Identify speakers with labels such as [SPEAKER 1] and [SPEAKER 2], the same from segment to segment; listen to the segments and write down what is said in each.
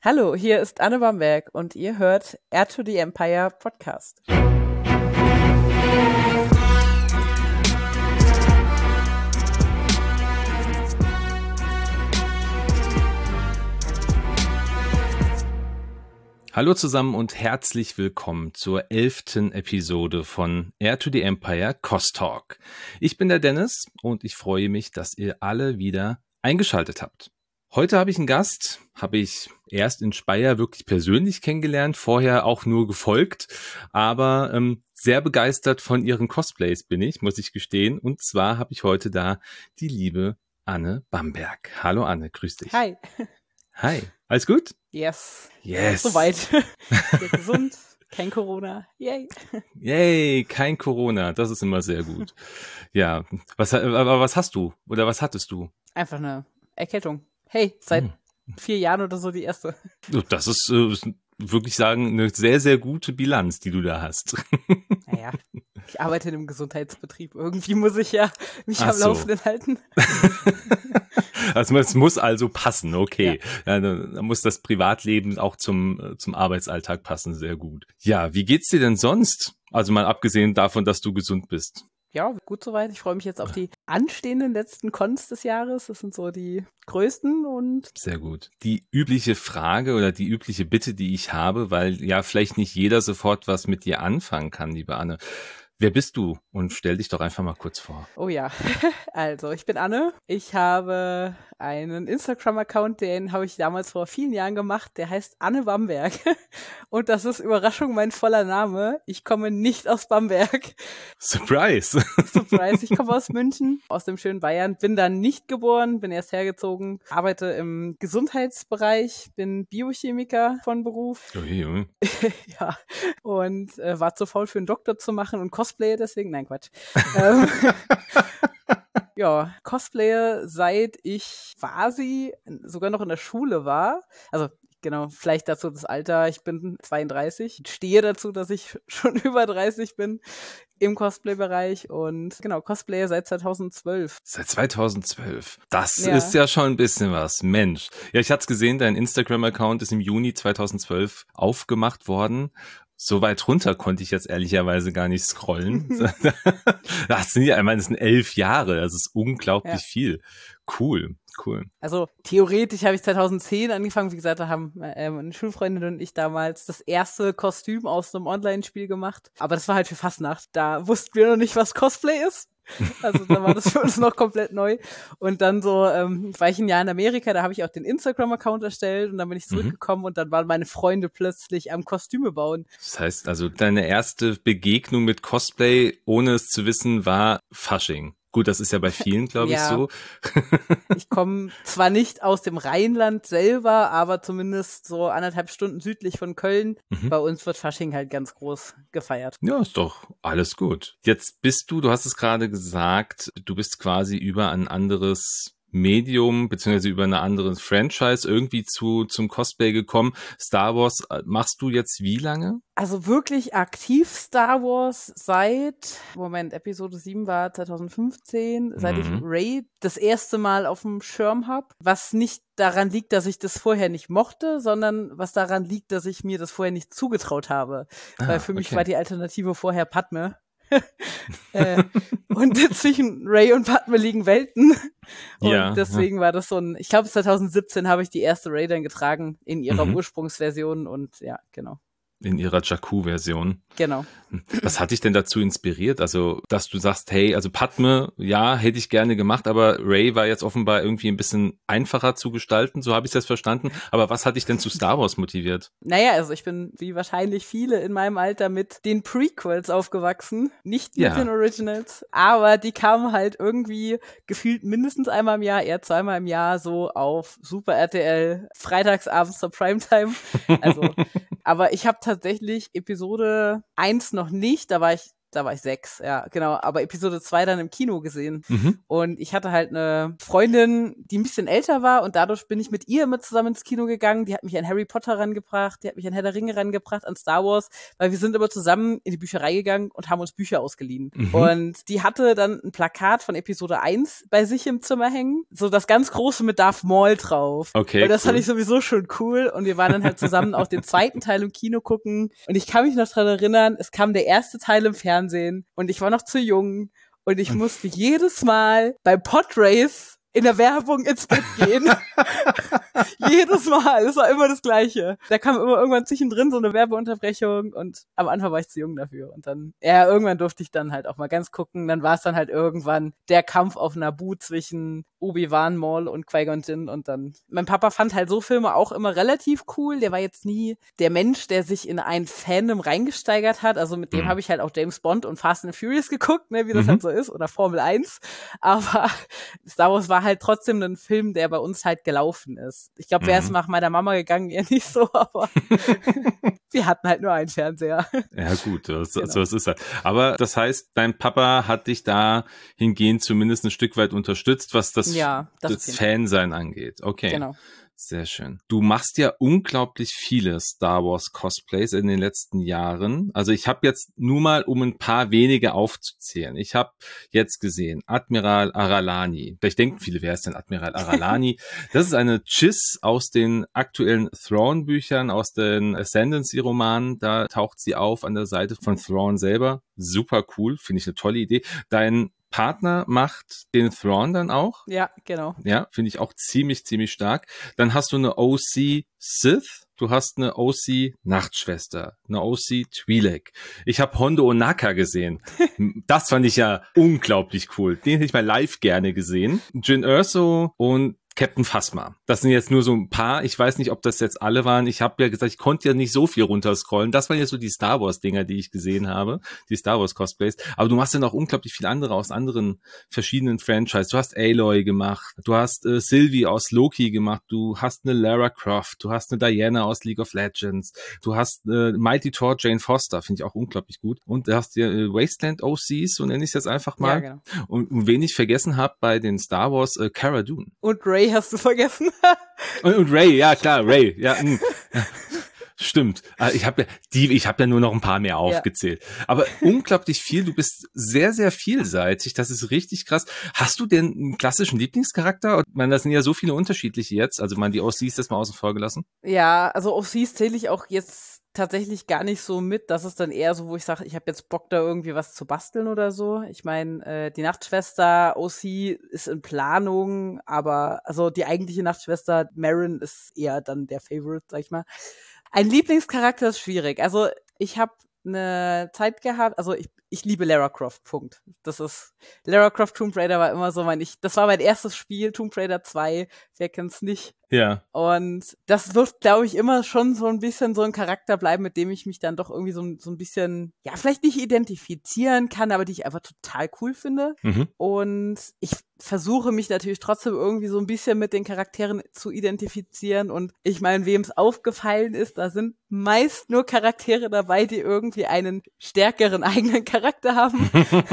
[SPEAKER 1] Hallo, hier ist Anne Bamberg und ihr hört Heir to the Empire Podcast.
[SPEAKER 2] Hallo zusammen und herzlich willkommen zur 11. Episode von Heir to the Empire Cost Talk. Ich bin der Dennis und ich freue mich, dass ihr alle wieder eingeschaltet habt. Heute habe ich einen Gast, habe ich erst in Speyer wirklich persönlich kennengelernt, vorher auch nur gefolgt, aber sehr begeistert von ihren Cosplays bin ich, muss ich gestehen. Und zwar habe ich heute da die liebe Anne Bamberg. Hallo Anne, grüß dich.
[SPEAKER 1] Hi.
[SPEAKER 2] Hi, alles gut?
[SPEAKER 1] Yes.
[SPEAKER 2] Yes.
[SPEAKER 1] Soweit. Sehr gesund, kein Corona. Yay.
[SPEAKER 2] Yay, kein Corona, das ist immer sehr gut. Ja, aber was hast du oder was hattest du?
[SPEAKER 1] Einfach eine Erkältung. Hey, seit 4 Jahren oder so die erste.
[SPEAKER 2] Das ist, wirklich sagen, eine sehr, sehr gute Bilanz, die du da hast.
[SPEAKER 1] Naja, ich arbeite in einem Gesundheitsbetrieb. Irgendwie muss ich ja mich
[SPEAKER 2] Ach
[SPEAKER 1] am
[SPEAKER 2] so.
[SPEAKER 1] Laufenden halten.
[SPEAKER 2] Also es muss also passen, okay. Ja, da muss das Privatleben auch zum Arbeitsalltag passen, sehr gut. Ja, wie geht's dir denn sonst? Also mal abgesehen davon, dass du gesund bist.
[SPEAKER 1] Ja, gut soweit. Ich freue mich jetzt auf die anstehenden letzten Cons des Jahres. Das sind so die größten und
[SPEAKER 2] Sehr gut. Die übliche Frage oder die übliche Bitte, die ich habe, weil ja vielleicht nicht jeder sofort was mit dir anfangen kann, liebe Anne. Wer bist du? Und stell dich doch einfach mal kurz vor.
[SPEAKER 1] oh ja, also ich bin Anne. Ich habe einen Instagram-Account, den habe ich damals vor vielen Jahren gemacht. Der heißt Anne Bamberg. Und das ist Überraschung mein voller Name. Ich komme nicht aus Bamberg.
[SPEAKER 2] Surprise!
[SPEAKER 1] Surprise, ich komme aus München, aus dem schönen Bayern. Bin da nicht geboren, bin erst hergezogen. Arbeite im Gesundheitsbereich, bin Biochemiker von Beruf.
[SPEAKER 2] Ui.
[SPEAKER 1] Ja, und war zu faul für einen Doktor zu machen und Cosplayer deswegen, nein, Quatsch. Ja, Cosplayer, seit ich quasi sogar noch in der Schule war. Also genau, vielleicht dazu das Alter, ich bin 32. Ich stehe dazu, dass ich schon über 30 bin im Cosplay-Bereich und genau, Cosplayer seit 2012.
[SPEAKER 2] Seit 2012. Das
[SPEAKER 1] Ja.
[SPEAKER 2] ist ja schon ein bisschen was. Mensch. Ja, ich hatte es gesehen, dein Instagram-Account ist im Juni 2012 aufgemacht worden. So weit runter konnte ich jetzt ehrlicherweise gar nicht scrollen. Das sind 11 Jahre. Das ist unglaublich
[SPEAKER 1] Ja.
[SPEAKER 2] viel. Cool.
[SPEAKER 1] Also theoretisch habe ich 2010 angefangen. Wie gesagt, da haben meine Schulfreundin und ich damals das erste Kostüm aus einem Online-Spiel gemacht. Aber das war halt für Fastnacht. Da wussten wir noch nicht, was Cosplay ist. Also da war das für uns noch komplett neu. Und dann so, war ich ein Jahr in Amerika, da habe ich auch den Instagram-Account erstellt und dann bin ich zurückgekommen und dann waren meine Freunde plötzlich am Kostüme bauen.
[SPEAKER 2] Das heißt also, deine erste Begegnung mit Cosplay, ohne es zu wissen, war Fasching. Gut, das ist ja bei vielen, glaube ich,
[SPEAKER 1] Ja.
[SPEAKER 2] so.
[SPEAKER 1] Ich komme zwar nicht aus dem Rheinland selber, aber zumindest so 1,5 Stunden südlich von Köln. Bei uns wird Fasching halt ganz groß gefeiert.
[SPEAKER 2] Ja, ist doch alles gut. Jetzt du hast es gerade gesagt, du bist quasi über ein anderes Medium, beziehungsweise über eine andere Franchise irgendwie zum Cosplay gekommen. Star Wars machst du jetzt wie lange?
[SPEAKER 1] Also wirklich aktiv Star Wars Episode 7 war 2015, seit ich Rey das erste Mal auf dem Schirm habe. Was nicht daran liegt, dass ich das vorher nicht mochte, sondern was daran liegt, dass ich mir das vorher nicht zugetraut habe. Weil für mich
[SPEAKER 2] okay.
[SPEAKER 1] war die Alternative vorher Padme. Und zwischen Rey und Padme liegen Welten. Und
[SPEAKER 2] Ja,
[SPEAKER 1] deswegen war das so ich glaube 2017 habe ich die erste Rey dann getragen in ihrer Ursprungsversion und ja, genau.
[SPEAKER 2] In ihrer Jakku-Version.
[SPEAKER 1] Genau.
[SPEAKER 2] Was hat dich denn dazu inspiriert? Also, dass du sagst, hey, also Padme, ja, hätte ich gerne gemacht, aber Rey war jetzt offenbar irgendwie ein bisschen einfacher zu gestalten, so habe ich das verstanden. Aber was hat dich denn zu Star Wars motiviert?
[SPEAKER 1] Naja, also ich bin wie wahrscheinlich viele in meinem Alter mit den Prequels aufgewachsen, nicht mit
[SPEAKER 2] Ja.
[SPEAKER 1] den Originals, aber die kamen halt irgendwie gefühlt mindestens einmal im Jahr, eher zweimal im Jahr so auf Super RTL, freitagsabends zur Primetime. Also, aber ich habe tatsächlich Episode 1 noch nicht, da war ich Da war ich 6, ja, genau. Aber Episode 2 dann im Kino gesehen.
[SPEAKER 2] Mhm.
[SPEAKER 1] Und ich hatte halt eine Freundin, die ein bisschen älter war und dadurch bin ich mit ihr immer zusammen ins Kino gegangen. Die hat mich an Harry Potter rangebracht, die hat mich an Herr der Ringe rangebracht, an Star Wars, weil wir sind immer zusammen in die Bücherei gegangen und haben uns Bücher ausgeliehen.
[SPEAKER 2] Mhm.
[SPEAKER 1] Und die hatte dann ein Plakat von Episode 1 bei sich im Zimmer hängen, so das ganz große mit Darth Maul drauf.
[SPEAKER 2] Okay,
[SPEAKER 1] und das
[SPEAKER 2] cool.
[SPEAKER 1] fand ich sowieso schon cool und wir waren dann halt zusammen auch den zweiten Teil im Kino gucken und ich kann mich noch dran erinnern, es kam der erste Teil im Fernsehen und ich war noch zu jung und ich musste jedes Mal beim Podrace in der Werbung ins Bett gehen. Jedes Mal. Es war immer das Gleiche. Da kam immer irgendwann zwischendrin so eine Werbeunterbrechung und am Anfang war ich zu jung dafür. Und dann, ja, irgendwann durfte ich dann halt auch mal ganz gucken. Dann war es dann halt irgendwann der Kampf auf Naboo zwischen Obi-Wan, Maul und Qui-Gon Jinn und dann, mein Papa fand halt so Filme auch immer relativ cool. Der war jetzt nie der Mensch, der sich in ein Fandom reingesteigert hat. Also mit dem habe ich halt auch James Bond und Fast and Furious geguckt, ne, wie das halt so ist, oder Formel 1. Aber Star Wars war halt trotzdem ein Film, der bei uns halt gelaufen ist. Ich glaube, wäre es nach meiner Mama gegangen, eher nicht so, aber wir hatten halt nur einen Fernseher.
[SPEAKER 2] Ja gut, so ist es halt. Aber das heißt, dein Papa hat dich dahingehend zumindest ein Stück weit unterstützt, was das Fansein angeht. Okay.
[SPEAKER 1] Genau.
[SPEAKER 2] Sehr schön. Du machst ja unglaublich viele Star Wars Cosplays in den letzten Jahren. Also ich habe jetzt nur mal, um ein paar wenige aufzuzählen. Ich habe jetzt gesehen Admiral Aralani. Vielleicht denken viele, wer ist denn Admiral Aralani? Das ist eine Chiss aus den aktuellen Thrawn-Büchern, aus den Ascendancy-Romanen. Da taucht sie auf an der Seite von Thrawn selber. Super cool, finde ich eine tolle Idee. Dein Partner macht den Thrawn dann auch.
[SPEAKER 1] Ja, genau.
[SPEAKER 2] Ja, finde ich auch ziemlich stark. Dann hast du eine OC Sith, du hast eine OC Nachtschwester, eine OC Twi'lek. Ich habe Hondo Ohnaka gesehen. Das fand ich ja unglaublich cool. Den hätte ich mal live gerne gesehen. Jyn Erso und Captain Phasma. Das sind jetzt nur so ein paar. Ich weiß nicht, ob das jetzt alle waren. Ich habe ja gesagt, ich konnte ja nicht so viel runterscrollen. Das waren jetzt so die Star Wars Dinger, die ich gesehen habe. Die Star Wars Cosplays. Aber du machst ja noch unglaublich viele andere aus anderen verschiedenen Franchises. Du hast Aloy gemacht. Du hast Sylvie aus Loki gemacht. Du hast eine Lara Croft. Du hast eine Diana aus League of Legends. Du hast Mighty Thor Jane Foster. Finde ich auch unglaublich gut. Und du hast ja Wasteland OCs, so nenne ich es jetzt einfach mal.
[SPEAKER 1] Ja, genau.
[SPEAKER 2] Und wen ich vergessen habe bei den Star Wars, Cara Dune.
[SPEAKER 1] Und Ray hast du vergessen.
[SPEAKER 2] Und Ray, ja klar, Ray, ja. Stimmt. Ich habe ja nur noch ein paar mehr aufgezählt. Ja. Aber unglaublich viel. Du bist sehr vielseitig. Das ist richtig krass. Hast du denn einen klassischen Lieblingscharakter? Ich meine, das sind ja so viele unterschiedliche jetzt. Also, die OCs das mal außen vor gelassen.
[SPEAKER 1] Ja, also OCs zähle ich auch jetzt tatsächlich gar nicht so mit. Das ist dann eher so, wo ich sage, ich habe jetzt Bock, da irgendwie was zu basteln oder so. Ich meine, die Nachtschwester OC ist in Planung, aber also die eigentliche Nachtschwester Merrin ist eher dann der Favorite, sag ich mal. Ein Lieblingscharakter ist schwierig. Also ich habe eine Zeit gehabt, also ich liebe Lara Croft, Punkt. Lara Croft Tomb Raider war immer so das war mein erstes Spiel, Tomb Raider 2, wer kennt's nicht?
[SPEAKER 2] Ja.
[SPEAKER 1] Und das wird, glaube ich, immer schon so ein bisschen so ein Charakter bleiben, mit dem ich mich dann doch irgendwie so ein bisschen, ja, vielleicht nicht identifizieren kann, aber die ich einfach total cool finde.
[SPEAKER 2] Mhm.
[SPEAKER 1] Und ich versuche mich natürlich trotzdem irgendwie so ein bisschen mit den Charakteren zu identifizieren. Und ich meine, wem es aufgefallen ist, da sind meist nur Charaktere dabei, die irgendwie einen stärkeren eigenen Charakter haben.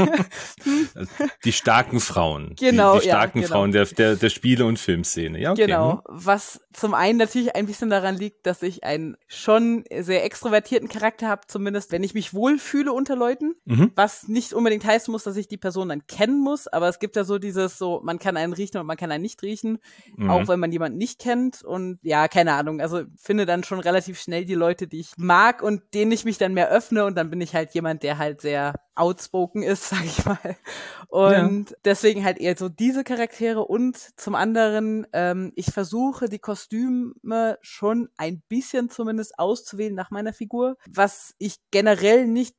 [SPEAKER 2] Die starken Frauen.
[SPEAKER 1] Genau,
[SPEAKER 2] die starken Frauen der Spiele- und Filmszene. Ja, okay.
[SPEAKER 1] Genau, was zum einen natürlich ein bisschen daran liegt, dass ich einen schon sehr extrovertierten Charakter habe, zumindest wenn ich mich wohlfühle unter Leuten, was nicht unbedingt heißen muss, dass ich die Person dann kennen muss, aber es gibt ja so man kann einen riechen und man kann einen nicht riechen, auch wenn man jemanden nicht kennt und ja, keine Ahnung, also finde dann schon relativ schnell die Leute, die ich mag und denen ich mich dann mehr öffne und dann bin ich halt jemand, der halt sehr outspoken ist, sag ich mal. Und deswegen halt eher so diese Charaktere und zum anderen, ich versuche die Kostüme schon ein bisschen zumindest auszuwählen nach meiner Figur, was ich generell nicht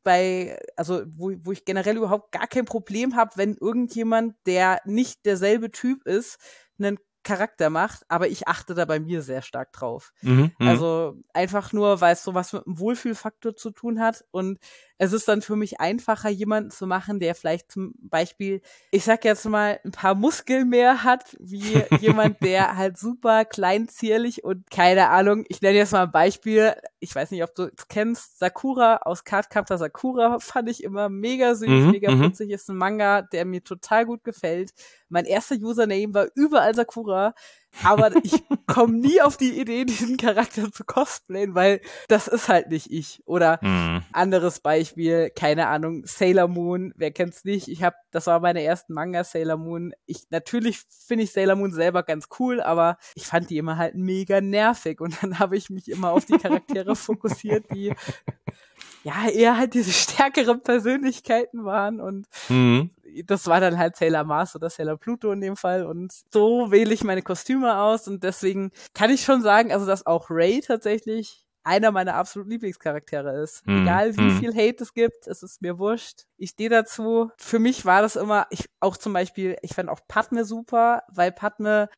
[SPEAKER 1] wo ich generell überhaupt gar kein Problem habe, wenn irgendjemand, der nicht derselbe Typ ist, einen Charakter macht, aber ich achte da bei mir sehr stark drauf. Also einfach nur, weil es sowas mit einem Wohlfühlfaktor zu tun hat und es ist dann für mich einfacher, jemanden zu machen, der vielleicht zum Beispiel, ich sag jetzt mal, ein paar Muskeln mehr hat, wie jemand, der halt super klein, zierlich und keine Ahnung, ich nenne jetzt mal ein Beispiel, ich weiß nicht, ob du es kennst, Sakura aus Cardcaptor Sakura fand ich immer mega süß, mega putzig, ist ein Manga, der mir total gut gefällt. Mein erster Username war überall Sakura, aber ich komme nie auf die Idee, diesen Charakter zu cosplayen, weil das ist halt nicht ich. Oder anderes Beispiel, keine Ahnung, Sailor Moon, wer kennt's nicht? Das war meine ersten Manga, Sailor Moon. Natürlich finde ich Sailor Moon selber ganz cool, aber ich fand die immer halt mega nervig und dann habe ich mich immer auf die Charaktere fokussiert, die ja eher halt diese stärkeren Persönlichkeiten waren und das war dann halt Sailor Mars oder Sailor Pluto in dem Fall und so wähle ich meine Kostüme aus und deswegen kann ich schon sagen, also dass auch Rey tatsächlich einer meiner absoluten Lieblingscharaktere ist. Egal wie viel Hate es gibt, es ist mir wurscht. Ich stehe dazu. Für mich war das immer, ich fand auch Padme super, weil Padme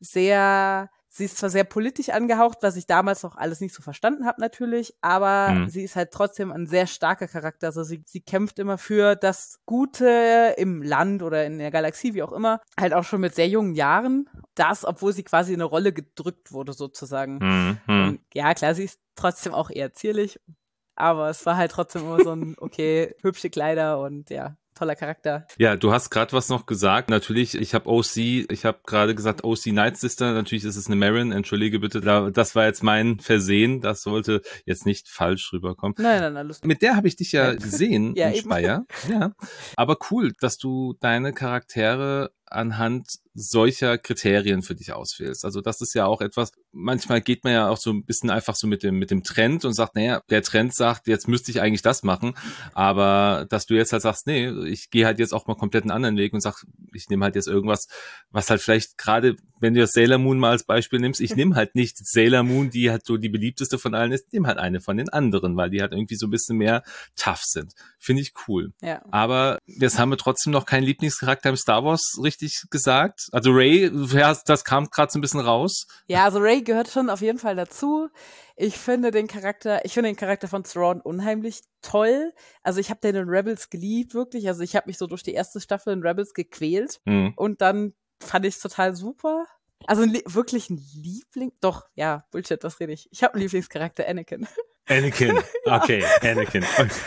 [SPEAKER 1] sie ist zwar sehr politisch angehaucht, was ich damals noch alles nicht so verstanden habe natürlich, aber sie ist halt trotzdem ein sehr starker Charakter. Also sie kämpft immer für das Gute im Land oder in der Galaxie, wie auch immer. Halt auch schon mit sehr jungen Jahren. Das, obwohl sie quasi in eine Rolle gedrückt wurde sozusagen. Und ja, klar, sie ist trotzdem auch eher zierlich, aber es war halt trotzdem immer so ein, okay, hübsche Kleider und ja, toller Charakter.
[SPEAKER 2] Ja, du hast gerade was noch gesagt. Natürlich, ich habe gerade gesagt OC Night Sister. Natürlich ist es eine Marin. Entschuldige bitte, das war jetzt mein Versehen. Das sollte jetzt nicht falsch rüberkommen.
[SPEAKER 1] Nein, alles gut.
[SPEAKER 2] Mit der habe ich dich ja gesehen
[SPEAKER 1] ja,
[SPEAKER 2] in Speyer. Ja, aber cool, dass du deine Charaktere anhand solcher Kriterien für dich auswählst. Also das ist ja auch etwas, manchmal geht man ja auch so ein bisschen einfach so mit dem Trend und sagt, naja, der Trend sagt, jetzt müsste ich eigentlich das machen, aber dass du jetzt halt sagst, nee, ich gehe halt jetzt auch mal komplett einen anderen Weg und sag, ich nehme halt jetzt irgendwas, was halt vielleicht gerade, wenn du das Sailor Moon mal als Beispiel nimmst, ich nehme halt nicht Sailor Moon, die halt so die beliebteste von allen ist, ich nehme halt eine von den anderen, weil die halt irgendwie so ein bisschen mehr tough sind. Finde ich cool.
[SPEAKER 1] Ja.
[SPEAKER 2] Aber jetzt haben wir trotzdem noch keinen Lieblingscharakter im Star Wars richtig gesagt. Also Rey, das kam gerade so ein bisschen raus.
[SPEAKER 1] Ja, also Rey gehört schon auf jeden Fall dazu. Ich finde den Charakter von Thrawn unheimlich toll. Also ich habe den in Rebels geliebt, wirklich. Also ich habe mich so durch die erste Staffel in Rebels gequält. Und dann fand ich es total super. Also wirklich ein Liebling? Doch, ja, Bullshit, was rede ich? Ich habe einen Lieblingscharakter, Anakin.
[SPEAKER 2] Anakin, okay, Anakin.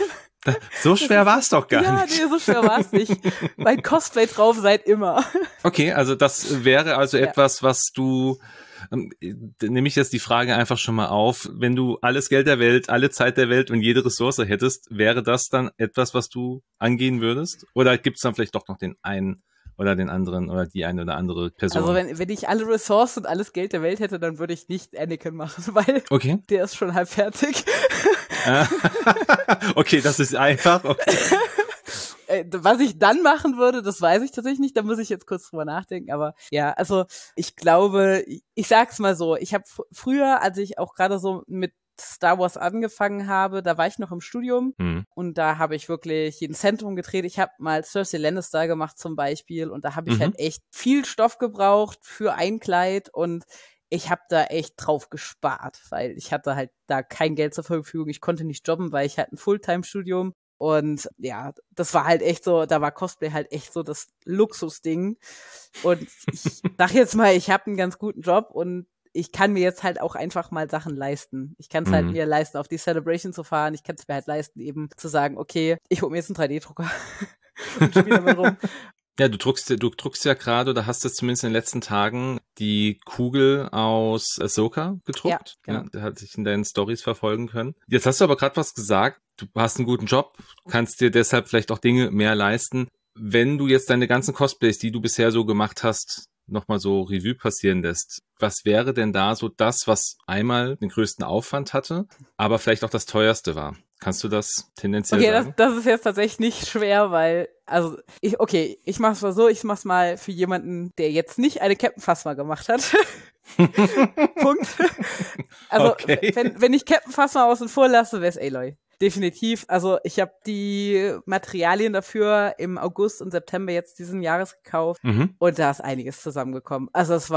[SPEAKER 2] So schwer war es doch gar nicht.
[SPEAKER 1] Ja, nee, so schwer war es nicht. Mein Cosplay drauf seit immer.
[SPEAKER 2] Okay, also das wäre also etwas, was du, nehme ich jetzt die Frage einfach schon mal auf, wenn du alles Geld der Welt, alle Zeit der Welt und jede Ressource hättest, wäre das dann etwas, was du angehen würdest? Oder gibt es dann vielleicht doch noch den einen oder den anderen oder die eine oder andere Person?
[SPEAKER 1] Also wenn ich alle Ressourcen und alles Geld der Welt hätte, dann würde ich nicht Anakin machen, weil der ist schon halb fertig.
[SPEAKER 2] Okay, das ist einfach. Okay.
[SPEAKER 1] Was ich dann machen würde, das weiß ich tatsächlich nicht, da muss ich jetzt kurz drüber nachdenken, aber ja, also ich glaube, ich sag's mal so, ich habe früher, als ich auch gerade so mit Star Wars angefangen habe, da war ich noch im Studium und da habe ich wirklich jeden Cent umgedreht. Ich habe mal Cersei Lannister gemacht zum Beispiel und da habe ich halt echt viel Stoff gebraucht für ein Kleid und ich habe da echt drauf gespart, weil ich hatte halt da kein Geld zur Verfügung. Ich konnte nicht jobben, weil ich halt ein Fulltime-Studium und ja, das war halt echt so, da war Cosplay halt echt so das Luxusding. Und ich sag jetzt mal, ich habe einen ganz guten Job und ich kann mir jetzt halt auch einfach mal Sachen leisten. Ich kann es halt mir leisten, auf die Celebration zu fahren. Ich kann es mir halt leisten, eben zu sagen, okay, ich hole mir jetzt einen 3D-Drucker und spiele damit rum.
[SPEAKER 2] Ja, du druckst ja gerade oder hast jetzt zumindest in den letzten Tagen die Kugel aus Ahsoka gedruckt.
[SPEAKER 1] Ja, genau.
[SPEAKER 2] Ja, der hat sich in deinen Stories verfolgen können. Jetzt hast du aber gerade was gesagt. Du hast einen guten Job, kannst dir deshalb vielleicht auch Dinge mehr leisten. Wenn du jetzt deine ganzen Cosplays, die du bisher so gemacht hast, nochmal so Revue passieren lässt, was wäre denn da so das, was einmal den größten Aufwand hatte, aber vielleicht auch das teuerste war? Kannst du das tendenziell sagen?
[SPEAKER 1] Okay, das ist jetzt tatsächlich nicht schwer, weil, also, ich mach's mal so, ich mach's mal für jemanden, der jetzt nicht eine Captain Phasma gemacht hat. Punkt. Also, wenn ich Captain Phasma außen vor lasse, wär's Aloy. Definitiv. Also ich habe die Materialien dafür im August und September jetzt diesen Jahres gekauft und da ist einiges zusammengekommen. Also es war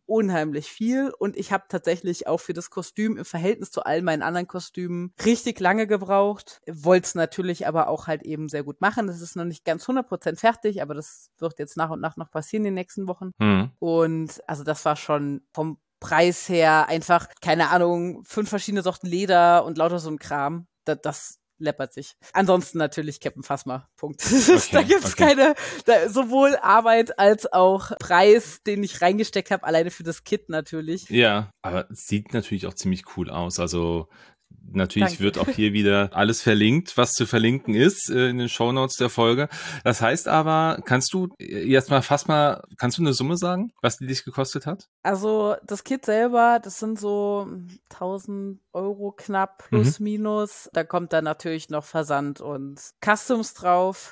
[SPEAKER 1] unheimlich viel und ich habe tatsächlich auch für das Kostüm im Verhältnis zu all meinen anderen Kostümen richtig lange gebraucht. Wollte es natürlich aber auch halt eben sehr gut machen. Das ist noch nicht ganz 100% fertig, aber das wird jetzt nach und nach noch passieren in den nächsten Wochen. Und also das war schon vom Preis her einfach, keine Ahnung, 5 verschiedene Sorten Leder und lauter so ein Kram. Das läppert sich. Ansonsten natürlich Captain Phasma. Punkt. Da gibt's keine, sowohl Arbeit als auch Preis, den ich reingesteckt habe, alleine für das Kit natürlich.
[SPEAKER 2] Ja, aber es sieht natürlich auch ziemlich cool aus. Also natürlich wird auch hier wieder alles verlinkt, was zu verlinken ist in den Shownotes der Folge. Das heißt aber, kannst du eine Summe sagen, was die dich gekostet hat?
[SPEAKER 1] Also das Kit selber, das sind so 1.000 Euro knapp, plus minus. Da kommt dann natürlich noch Versand und Customs drauf.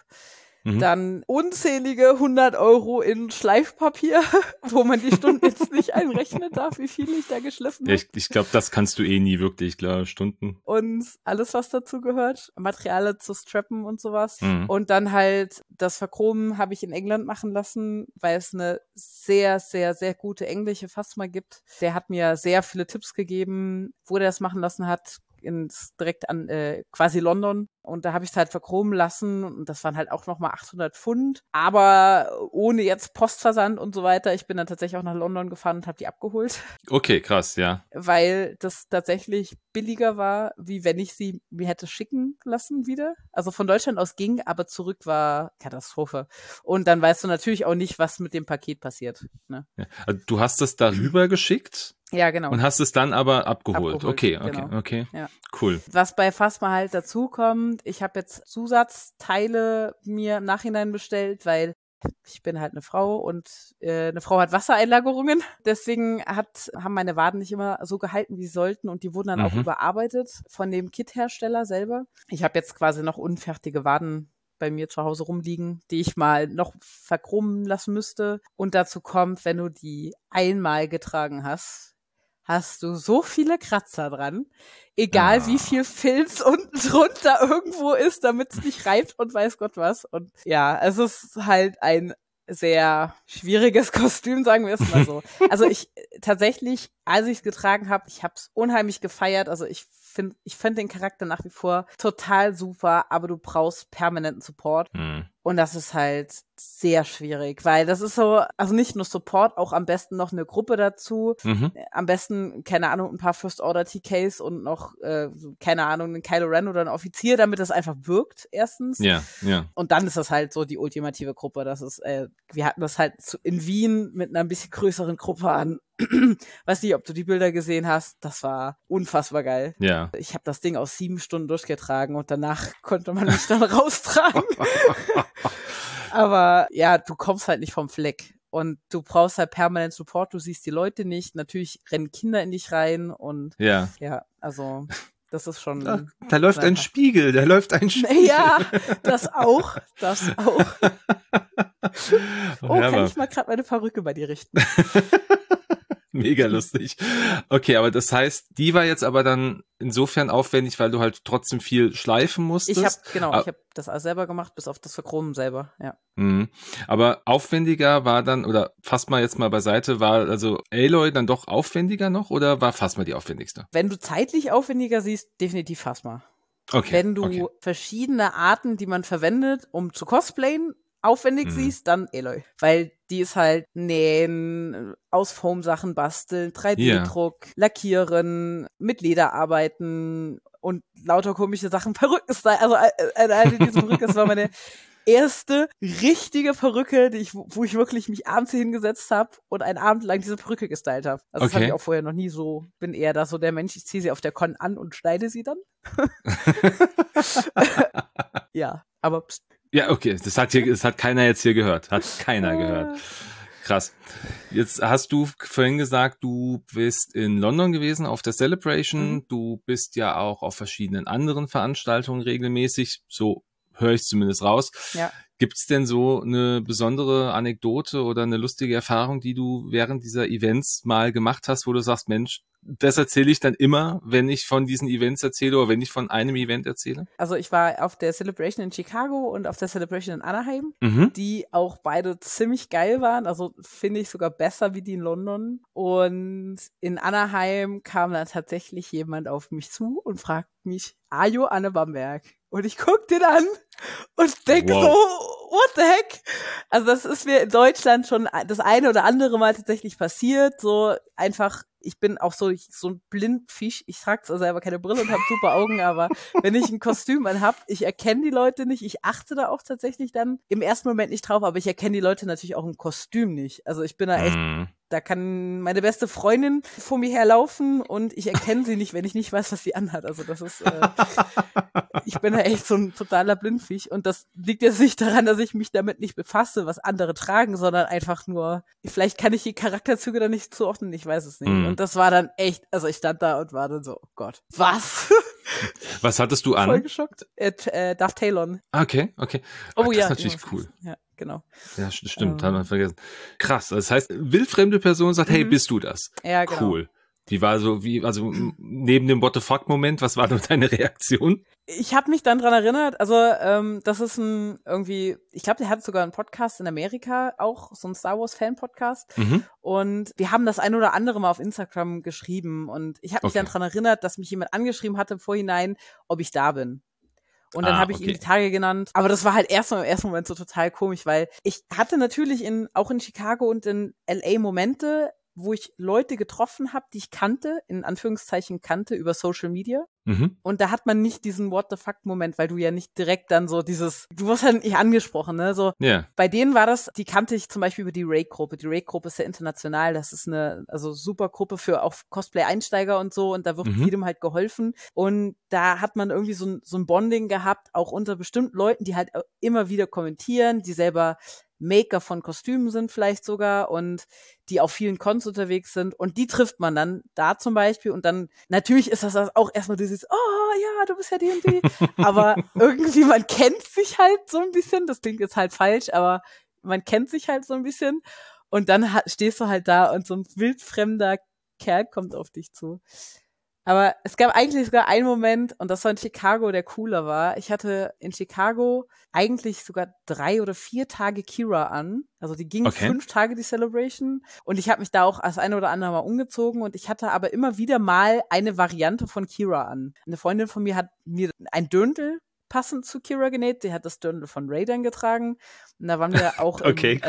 [SPEAKER 1] Dann unzählige 100 Euro in Schleifpapier, wo man die Stunden jetzt nicht einrechnen darf, wie viel ich da geschliffen habe.
[SPEAKER 2] Ja, ich glaube, das kannst du nie wirklich, klar, Stunden.
[SPEAKER 1] Und alles, was dazu gehört, Materialien zu strappen und sowas. Und dann halt das Verchromen habe ich in England machen lassen, weil es eine sehr, sehr, sehr gute englische Phasma gibt. Der hat mir sehr viele Tipps gegeben, wo der das machen lassen hat, direkt an quasi London. Und da habe ich es halt verchromen lassen und das waren halt auch nochmal 800 Pfund. Aber ohne jetzt Postversand und so weiter. Ich bin dann tatsächlich auch nach London gefahren und habe die abgeholt.
[SPEAKER 2] Okay, krass, ja.
[SPEAKER 1] Weil das tatsächlich billiger war, wie wenn ich sie mir hätte schicken lassen wieder. Also von Deutschland aus ging, aber zurück war Katastrophe. Und dann weißt du natürlich auch nicht, was mit dem Paket passiert. Ne?
[SPEAKER 2] Ja. Also du hast es darüber geschickt?
[SPEAKER 1] Ja, genau.
[SPEAKER 2] Und hast es dann aber abgeholt. Okay.
[SPEAKER 1] Ja.
[SPEAKER 2] Cool.
[SPEAKER 1] Was bei Phasma halt dazu kommt, ich habe jetzt Zusatzteile mir im Nachhinein bestellt, weil ich bin halt eine Frau und eine Frau hat Wassereinlagerungen. Deswegen haben meine Waden nicht immer so gehalten, wie sie sollten und die wurden dann auch überarbeitet von dem Kit-Hersteller selber. Ich habe jetzt quasi noch unfertige Waden bei mir zu Hause rumliegen, die ich mal noch verchromen lassen müsste. Und dazu kommt, wenn du die einmal getragen hast du so viele Kratzer dran, egal wie viel Filz unten drunter irgendwo ist, damit es nicht reibt und weiß Gott was. Und ja, es ist halt ein sehr schwieriges Kostüm, sagen wir es mal so. Also tatsächlich, als ich es getragen habe, ich habe es unheimlich gefeiert. Also ich finde den Charakter nach wie vor total super, aber du brauchst permanenten Support. Und das ist halt sehr schwierig, weil das ist so, also nicht nur Support, auch am besten noch eine Gruppe dazu. Am besten, keine Ahnung, ein paar First-Order-TKs und noch, keine Ahnung, einen Kylo Ren oder einen Offizier, damit das einfach wirkt, erstens.
[SPEAKER 2] Ja.
[SPEAKER 1] Und dann ist das halt so die ultimative Gruppe. Das ist, wir hatten das halt in Wien mit einer ein bisschen größeren Gruppe an. Weiß nicht, ob du die Bilder gesehen hast. Das war unfassbar geil.
[SPEAKER 2] Ja.
[SPEAKER 1] Ich habe das Ding aus 7 Stunden durchgetragen und danach konnte man mich dann raustragen. Aber ja, du kommst halt nicht vom Fleck. Und du brauchst halt permanent Support. Du siehst die Leute nicht. Natürlich rennen Kinder in dich rein. Und ja also das ist schon...
[SPEAKER 2] Da läuft ein Spiegel.
[SPEAKER 1] Ja, das auch. Kann ich mal gerade meine Perücke bei dir richten?
[SPEAKER 2] Mega lustig. Okay, aber das heißt, die war jetzt aber dann insofern aufwendig, weil du halt trotzdem viel schleifen musstest.
[SPEAKER 1] Ich habe das alles selber gemacht, bis auf das Verchromen selber, ja.
[SPEAKER 2] Aber aufwendiger war dann, oder Phasma jetzt mal beiseite, war also Aloy dann doch aufwendiger noch oder war Phasma die aufwendigste?
[SPEAKER 1] Wenn du zeitlich aufwendiger siehst, definitiv Phasma.
[SPEAKER 2] Okay.
[SPEAKER 1] Wenn du verschiedene Arten, die man verwendet, um zu cosplayen, aufwendig siehst, dann Aloy. Weil die ist halt nähen, aus Foam-Sachen basteln, 3D-Druck, lackieren, mit Leder arbeiten und lauter komische Sachen, Perückenstyle. Also eine diese Perücke, das war meine erste richtige Perücke, wo ich wirklich mich abends hier hingesetzt habe und einen Abend lang diese Perücke gestylt habe. Also das habe ich auch vorher noch nie so, bin eher da so der Mensch, ich ziehe sie auf der Con an und schneide sie dann. Ja, aber pst.
[SPEAKER 2] Ja, okay, das hat keiner jetzt hier gehört. Hat keiner gehört. Krass. Jetzt hast du vorhin gesagt, du bist in London gewesen auf der Celebration. Du bist ja auch auf verschiedenen anderen Veranstaltungen regelmäßig. So höre ich zumindest raus.
[SPEAKER 1] Ja.
[SPEAKER 2] Gibt's denn so eine besondere Anekdote oder eine lustige Erfahrung, die du während dieser Events mal gemacht hast, wo du sagst, Mensch, das erzähle ich dann immer, wenn ich von diesen Events erzähle oder wenn ich von einem Event erzähle?
[SPEAKER 1] Also ich war auf der Celebration in Chicago und auf der Celebration in Anaheim, die auch beide ziemlich geil waren. Also finde ich sogar besser wie die in London. Und in Anaheim kam dann tatsächlich jemand auf mich zu und fragt mich, are you Anne Bamberg? Und ich guck den an und denke so, what the heck? Also das ist mir in Deutschland schon das eine oder andere Mal tatsächlich passiert. So einfach, ich bin auch so ein Blindfisch. Ich trage zwar selber keine Brille und habe super Augen, aber wenn ich ein Kostüm anhab, ich erkenne die Leute nicht. Ich achte da auch tatsächlich dann im ersten Moment nicht drauf, aber ich erkenne die Leute natürlich auch im Kostüm nicht. Also ich bin da echt, da kann meine beste Freundin vor mir herlaufen und ich erkenne sie nicht, wenn ich nicht weiß, was sie anhat. Also das ist, ich bin da echt so ein totaler Blindfisch und das liegt jetzt nicht daran, dass ich mich damit nicht befasse, was andere tragen, sondern einfach nur, vielleicht kann ich die Charakterzüge da nicht zuordnen, ich weiß es nicht. Und das war dann echt, also ich stand da und war dann so, oh Gott, was?
[SPEAKER 2] Was hattest du an?
[SPEAKER 1] Voll geschockt. Darth Talon.
[SPEAKER 2] Okay.
[SPEAKER 1] Oh
[SPEAKER 2] das
[SPEAKER 1] ja.
[SPEAKER 2] ist natürlich cool.
[SPEAKER 1] Ja, genau.
[SPEAKER 2] Ja, stimmt, hat man vergessen. Krass, das heißt, wildfremde Person sagt, hey, bist du das?
[SPEAKER 1] Ja, genau.
[SPEAKER 2] Cool. Die war so, also neben dem What the fuck-Moment, was war denn deine Reaktion?
[SPEAKER 1] Ich habe mich dann dran erinnert, also das ist ich glaube, der hat sogar einen Podcast in Amerika, auch so ein Star Wars Fan-Podcast. Und wir haben das ein oder andere Mal auf Instagram geschrieben und ich habe mich dann dran erinnert, dass mich jemand angeschrieben hatte im Vorhinein, ob ich da bin. Und dann habe ich ihm die Tage genannt. Aber das war halt im ersten Moment so total komisch, weil ich hatte natürlich auch in Chicago und in LA Momente, wo ich Leute getroffen habe, die ich kannte, in Anführungszeichen kannte, über Social Media. Und da hat man nicht diesen What the fuck-Moment, weil du ja nicht direkt dann so du wirst halt nicht angesprochen, ne? So, Bei denen war das, die kannte ich zum Beispiel über die Rake-Gruppe. Die Rake-Gruppe ist ja international, das ist eine super Gruppe für auch Cosplay-Einsteiger und so und da wird jedem halt geholfen. Und da hat man irgendwie so ein Bonding gehabt, auch unter bestimmten Leuten, die halt immer wieder kommentieren, die selber Maker von Kostümen sind vielleicht sogar und die auf vielen Cons unterwegs sind und die trifft man dann da zum Beispiel und dann, natürlich ist das auch erstmal dieses, oh ja, du bist ja die und die, aber irgendwie, man kennt sich halt so ein bisschen, das klingt jetzt halt falsch, aber man kennt sich halt so ein bisschen und dann stehst du halt da und so ein wildfremder Kerl kommt auf dich zu. Aber es gab eigentlich sogar einen Moment, und das war in Chicago, der cooler war. Ich hatte in Chicago eigentlich sogar 3 oder 4 Tage Kira an. Also die ging 5 Tage, die Celebration. Und ich habe mich da auch das eine oder andere Mal umgezogen. Und ich hatte aber immer wieder mal eine Variante von Kira an. Eine Freundin von mir hat mir ein Dirndl passend zu Kira genäht. Die hat das Dirndl von Raiden getragen. Und da waren wir auch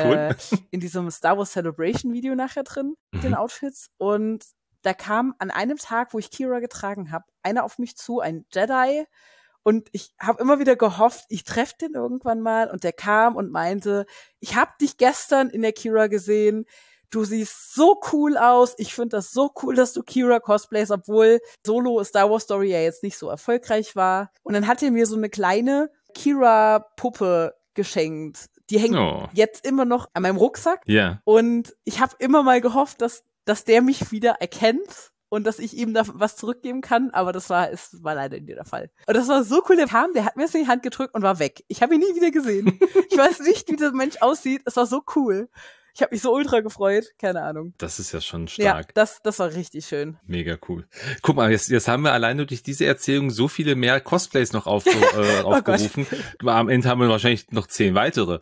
[SPEAKER 1] in diesem Star Wars Celebration Video nachher drin, mit den Outfits. Und da kam an einem Tag, wo ich Kira getragen habe, einer auf mich zu, ein Jedi. Und ich habe immer wieder gehofft, ich treffe den irgendwann mal. Und der kam und meinte, ich habe dich gestern in der Kira gesehen. Du siehst so cool aus. Ich finde das so cool, dass du Kira cosplayst, obwohl Solo Star Wars Story ja jetzt nicht so erfolgreich war. Und dann hat er mir so eine kleine Kira-Puppe geschenkt. Die hängt jetzt immer noch an meinem Rucksack.
[SPEAKER 2] Ja.
[SPEAKER 1] Und ich habe immer mal gehofft, dass der mich wieder erkennt und dass ich ihm da was zurückgeben kann, aber es war leider nie der Fall. Und das war so cool, der hat mir das in die Hand gedrückt und war weg. Ich habe ihn nie wieder gesehen. Ich weiß nicht, wie dieser Mensch aussieht, es war so cool. Ich habe mich so ultra gefreut, keine Ahnung.
[SPEAKER 2] Das ist ja schon stark.
[SPEAKER 1] Ja, das war richtig schön.
[SPEAKER 2] Mega cool. Guck mal, jetzt haben wir alleine durch diese Erzählung so viele mehr Cosplays noch aufgerufen. Am Ende haben wir wahrscheinlich noch 10 weitere.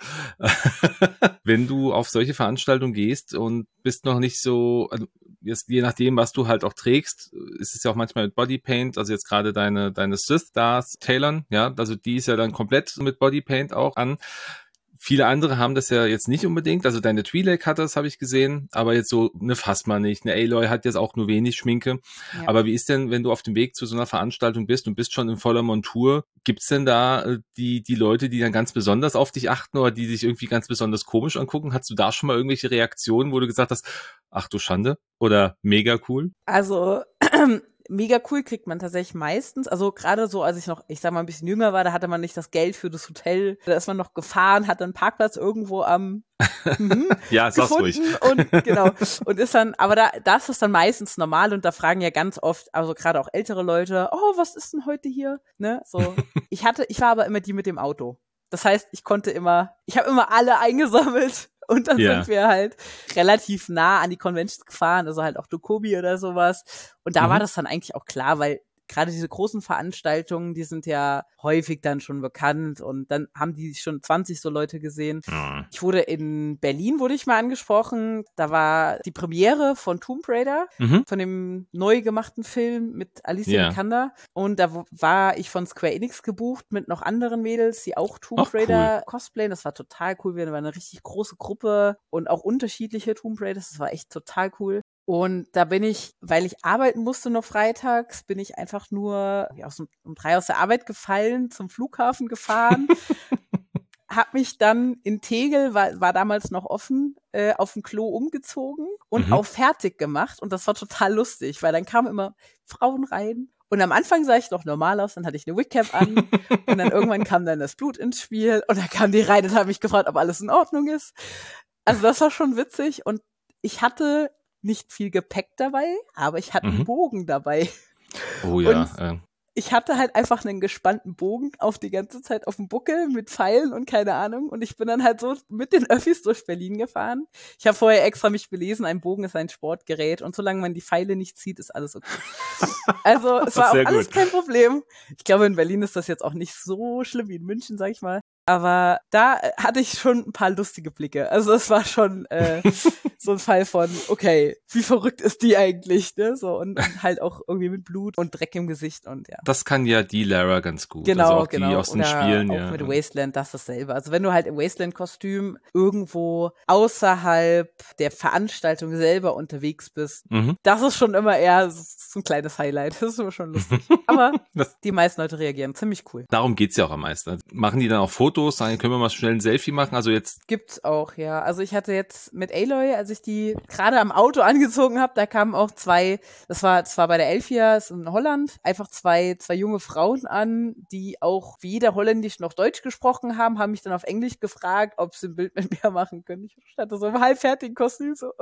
[SPEAKER 2] Wenn du auf solche Veranstaltungen gehst und bist noch nicht so, also jetzt je nachdem, was du halt auch trägst, ist es ja auch manchmal mit Bodypaint, also jetzt gerade deine Sith Stars Talon, ja, also die ist ja dann komplett mit Bodypaint auch an. Viele andere haben das ja jetzt nicht unbedingt, also deine Twi'lek hat das, habe ich gesehen, aber jetzt so eine Phasma nicht, eine Aloy hat jetzt auch nur wenig Schminke. Ja. Aber wie ist denn, wenn du auf dem Weg zu so einer Veranstaltung bist und bist schon in voller Montur, gibt's denn da die Leute, die dann ganz besonders auf dich achten oder die sich irgendwie ganz besonders komisch angucken? Hast du da schon mal irgendwelche Reaktionen, wo du gesagt hast, ach du Schande oder mega cool?
[SPEAKER 1] Also mega cool, kriegt man tatsächlich meistens. Also gerade so, als ich noch, ich sag mal, ein bisschen jünger war, da hatte man nicht das Geld für das Hotel. Da ist man noch gefahren, hat einen Parkplatz irgendwo am
[SPEAKER 2] Ja, sag's ruhig.
[SPEAKER 1] gefunden und genau. Und ist dann, aber da ist es dann meistens normal und da fragen ja ganz oft, also gerade auch ältere Leute, oh, was ist denn heute hier? Ne? So. Ich war aber immer die mit dem Auto. Das heißt, ich habe immer alle eingesammelt. Und dann sind wir halt relativ nah an die Conventions gefahren, also halt auch Dukobi oder sowas. Und da war das dann eigentlich auch klar, weil gerade diese großen Veranstaltungen, die sind ja häufig dann schon bekannt und dann haben die schon 20 so Leute gesehen.
[SPEAKER 2] Mhm.
[SPEAKER 1] In Berlin wurde ich mal angesprochen, da war die Premiere von Tomb Raider, von dem neu gemachten Film mit Alicia Vikander und da war ich von Square Enix gebucht mit noch anderen Mädels, die auch Tomb Raider cosplayen. Das war total cool, wir waren eine richtig große Gruppe und auch unterschiedliche Tomb Raiders, das war echt total cool. Und da bin ich, weil ich arbeiten musste noch freitags, bin ich einfach nur um 3 aus der Arbeit gefallen, zum Flughafen gefahren, hab mich dann in Tegel, war damals noch offen, auf dem Klo umgezogen und auch fertig gemacht. Und das war total lustig, weil dann kamen immer Frauen rein. Und am Anfang sah ich noch normal aus, dann hatte ich eine Wigcap an und dann irgendwann kam dann das Blut ins Spiel und dann kamen die rein und haben mich gefragt, ob alles in Ordnung ist. Also das war schon witzig und ich hatte nicht viel Gepäck dabei, aber ich hatte einen Bogen dabei.
[SPEAKER 2] Oh ja.
[SPEAKER 1] Und ich hatte halt einfach einen gespannten Bogen auf die ganze Zeit auf dem Buckel mit Pfeilen und keine Ahnung. Und ich bin dann halt so mit den Öffis durch Berlin gefahren. Ich habe vorher extra mich belesen, ein Bogen ist ein Sportgerät und solange man die Pfeile nicht zieht, ist alles okay. Also es war auch alles kein Problem. Ich glaube, in Berlin ist das jetzt auch nicht so schlimm wie in München, sag ich mal. Aber da hatte ich schon ein paar lustige Blicke. Also es war schon so ein Fall von, okay, wie verrückt ist die eigentlich, ne? So und halt auch irgendwie mit Blut und Dreck im Gesicht und ja.
[SPEAKER 2] Das kann ja die Lara ganz gut.
[SPEAKER 1] Genau,
[SPEAKER 2] also auch
[SPEAKER 1] genau.
[SPEAKER 2] Die aus den Spielen,
[SPEAKER 1] auch mit Wasteland, das ist dasselbe. Also wenn du halt im Wasteland-Kostüm irgendwo außerhalb der Veranstaltung selber unterwegs bist, das ist schon immer eher so ein kleines Highlight. Das ist immer schon lustig. Aber die meisten Leute reagieren ziemlich cool.
[SPEAKER 2] Darum geht's ja auch am meisten. Machen die dann auch Fotos, sagen, können wir mal schnell ein Selfie machen? Also jetzt
[SPEAKER 1] gibt's auch, ja. Also ich hatte jetzt mit Aloy, als ich die gerade am Auto angezogen habe, da kamen auch zwei, das war bei der Elfia, ist in Holland, einfach zwei junge Frauen an, die auch weder Holländisch noch Deutsch gesprochen haben mich dann auf Englisch gefragt, ob sie ein Bild mit mir machen können. Ich hatte so im halbfertigen Kostüm, so,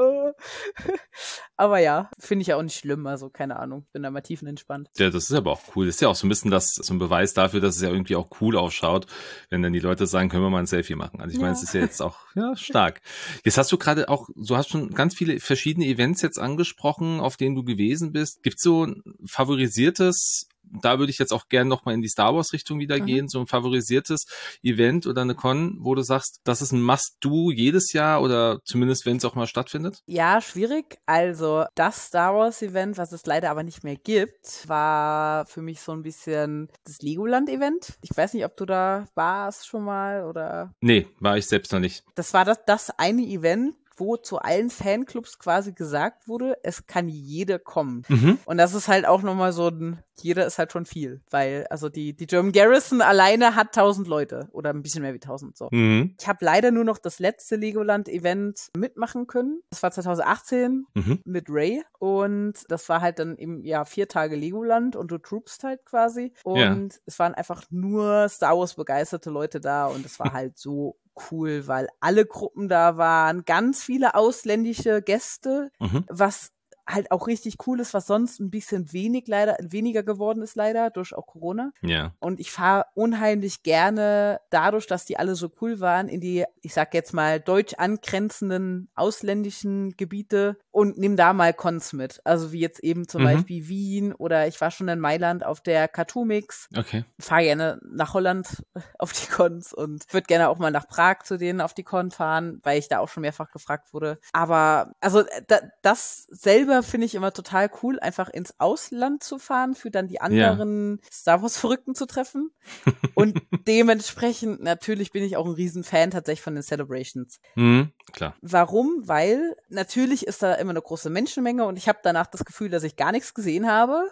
[SPEAKER 1] Aber ja, finde ich ja auch nicht schlimm, also keine Ahnung, bin da mal tiefenentspannt.
[SPEAKER 2] Ja, das ist aber auch cool. Das ist ja auch so ein bisschen so ein Beweis dafür, dass es ja irgendwie auch cool ausschaut, wenn dann die Leute sagen, können wir mal ein Selfie machen. Also ich meine, es ist ja jetzt auch stark. Jetzt hast du gerade auch, du hast schon ganz viele verschiedene Events jetzt angesprochen, auf denen du gewesen bist. Gibt es so ein favorisiertes, da würde ich jetzt auch gerne nochmal in die Star Wars Richtung wieder gehen, so ein favorisiertes Event oder eine Con, wo du sagst, das ist ein Must-Do jedes Jahr oder zumindest, wenn es auch mal stattfindet?
[SPEAKER 1] Ja, schwierig. Also das Star Wars Event, was es leider aber nicht mehr gibt, war für mich so ein bisschen das Legoland Event. Ich weiß nicht, ob du da warst schon mal oder?
[SPEAKER 2] Nee, war ich selbst noch nicht.
[SPEAKER 1] Das war das eine Event, wo zu allen Fanclubs quasi gesagt wurde, es kann jeder kommen. Und das ist halt auch nochmal so jeder ist halt schon viel, weil also die German Garrison alleine hat 1000 Leute oder ein bisschen mehr wie 1000 so. Ich habe leider nur noch das letzte Legoland-Event mitmachen können. Das war 2018 mit Ray und das war halt dann eben 4 Tage Legoland und du troopst halt quasi und es waren einfach nur Star Wars begeisterte Leute da und es war halt so cool, weil alle Gruppen da waren, ganz viele ausländische Gäste, was halt auch richtig cool ist, was sonst ein bisschen weniger geworden ist leider, durch auch Corona.
[SPEAKER 2] Ja.
[SPEAKER 1] Und ich fahre unheimlich gerne dadurch, dass die alle so cool waren, in die, ich sag jetzt mal, deutsch angrenzenden ausländischen Gebiete und nehme da mal Cons mit. Also wie jetzt eben zum Beispiel Wien oder ich war schon in Mailand auf der Cartoomix.
[SPEAKER 2] Okay.
[SPEAKER 1] Fahre gerne nach Holland auf die Cons und würde gerne auch mal nach Prag zu denen auf die Con fahren, weil ich da auch schon mehrfach gefragt wurde. Aber also das selber finde ich immer total cool, einfach ins Ausland zu fahren, für dann die anderen Star Wars Verrückten zu treffen. Und dementsprechend natürlich bin ich auch ein Riesenfan tatsächlich von den Celebrations.
[SPEAKER 2] Klar.
[SPEAKER 1] Warum? Weil natürlich ist da immer eine große Menschenmenge und ich habe danach das Gefühl, dass ich gar nichts gesehen habe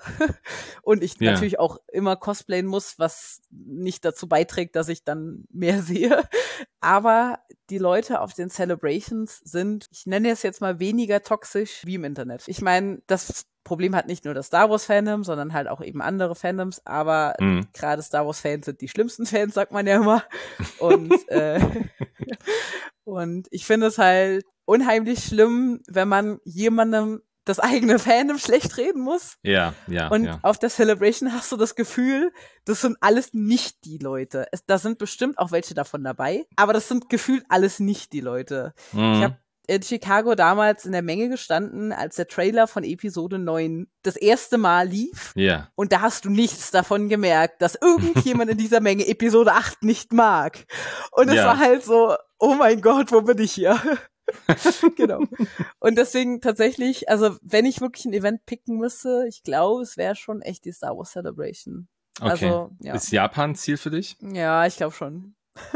[SPEAKER 1] und ich natürlich auch immer cosplayen muss, was nicht dazu beiträgt, dass ich dann mehr sehe. Aber die Leute auf den Celebrations sind, ich nenne es jetzt mal, weniger toxisch wie im Internet. Ich meine, das Problem hat nicht nur das Star Wars Fandom, sondern halt auch eben andere Fandoms, aber gerade Star Wars Fans sind die schlimmsten Fans, sagt man ja immer. Und, und ich finde es halt unheimlich schlimm, wenn man jemandem das eigene Fandom schlecht reden muss.
[SPEAKER 2] Ja.
[SPEAKER 1] Und auf der Celebration hast du das Gefühl, das sind alles nicht die Leute. Da sind bestimmt auch welche davon dabei, aber das sind gefühlt alles nicht die Leute. Ich habe in Chicago damals in der Menge gestanden, als der Trailer von Episode 9 das erste Mal lief.
[SPEAKER 2] Ja.
[SPEAKER 1] Und da hast du nichts davon gemerkt, dass irgendjemand in dieser Menge Episode 8 nicht mag. Und es war halt so, oh mein Gott, wo bin ich hier? Genau. Und deswegen tatsächlich, also wenn ich wirklich ein Event picken müsste, ich glaube, es wäre schon echt die Star Wars Celebration.
[SPEAKER 2] Okay.
[SPEAKER 1] Also, ja.
[SPEAKER 2] Ist Japan ein Ziel für dich?
[SPEAKER 1] Ja, ich glaube schon.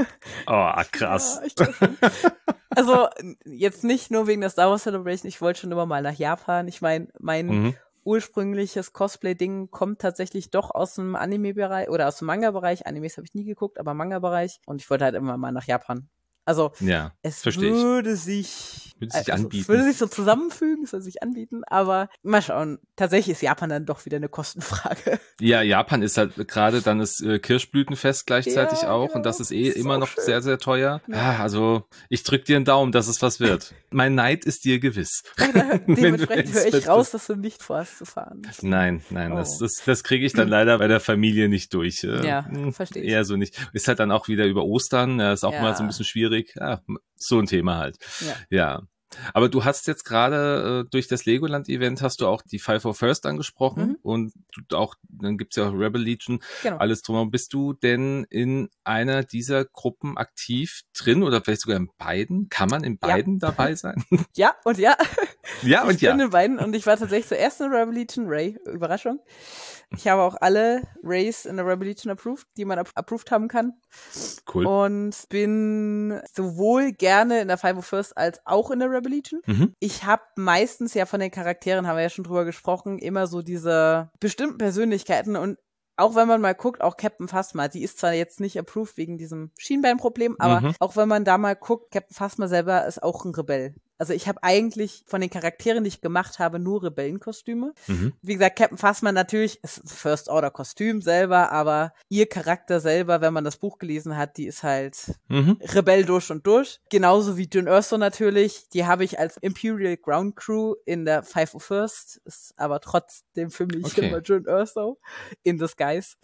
[SPEAKER 2] Oh, krass.
[SPEAKER 1] Ja, ich glaub schon. Also jetzt nicht nur wegen der Star Wars Celebration, ich wollte schon immer mal nach Japan. Ich meine, mein ursprüngliches Cosplay-Ding kommt tatsächlich doch aus dem Anime-Bereich oder aus dem Manga-Bereich. Animes habe ich nie geguckt, aber Manga-Bereich. Und ich wollte halt immer mal nach Japan. Also es würde sich
[SPEAKER 2] anbieten.
[SPEAKER 1] Es würde sich so zusammenfügen, es würde sich anbieten, aber mal schauen. Tatsächlich ist Japan dann doch wieder eine Kostenfrage.
[SPEAKER 2] Ja, Japan ist halt gerade dann das Kirschblütenfest gleichzeitig auch und das ist immer noch schön. Sehr, sehr teuer. Ja, also ich drück dir einen Daumen, dass es was wird. Mein Neid ist dir gewiss.
[SPEAKER 1] Dementsprechend höre ich raus, dass du nicht vorhast zu fahren.
[SPEAKER 2] Nein, das kriege ich dann leider bei der Familie nicht durch.
[SPEAKER 1] Ja, verstehe ich.
[SPEAKER 2] Eher so nicht. Ist halt dann auch wieder über Ostern, ist auch mal so ein bisschen schwierig. Ja, so ein Thema halt. Ja. Aber du hast jetzt gerade durch das Legoland-Event hast du auch die 501st angesprochen und auch, dann gibt's ja auch Rebel Legion, alles drumherum. Bist du denn in einer dieser Gruppen aktiv drin oder vielleicht sogar in beiden? Kann man in beiden dabei sein?
[SPEAKER 1] Ja und ja.
[SPEAKER 2] Ich
[SPEAKER 1] bin in beiden und ich war tatsächlich zuerst in Rebel Legion, Rey, Überraschung. Ich habe auch alle Rays in der Rebel Legion approved, die man approved haben kann.
[SPEAKER 2] Cool.
[SPEAKER 1] Und bin sowohl gerne in der 501st als auch in der Rebel Legion. Ich habe meistens ja von den Charakteren, haben wir ja schon drüber gesprochen, immer so diese bestimmten Persönlichkeiten und auch wenn man mal guckt, auch Captain Phasma, die ist zwar jetzt nicht approved wegen diesem Schienbeinproblem, aber auch wenn man da mal guckt, Captain Phasma selber ist auch ein Rebell. Also ich habe eigentlich von den Charakteren, die ich gemacht habe, nur Rebellenkostüme. Wie gesagt, Captain Phasma natürlich ist ein First-Order-Kostüm selber, aber ihr Charakter selber, wenn man das Buch gelesen hat, die ist halt Rebell durch und durch. Genauso wie Jyn Erso natürlich. Die habe ich als Imperial Ground Crew in der 501st, ist aber trotzdem für mich immer Jyn Erso in disguise.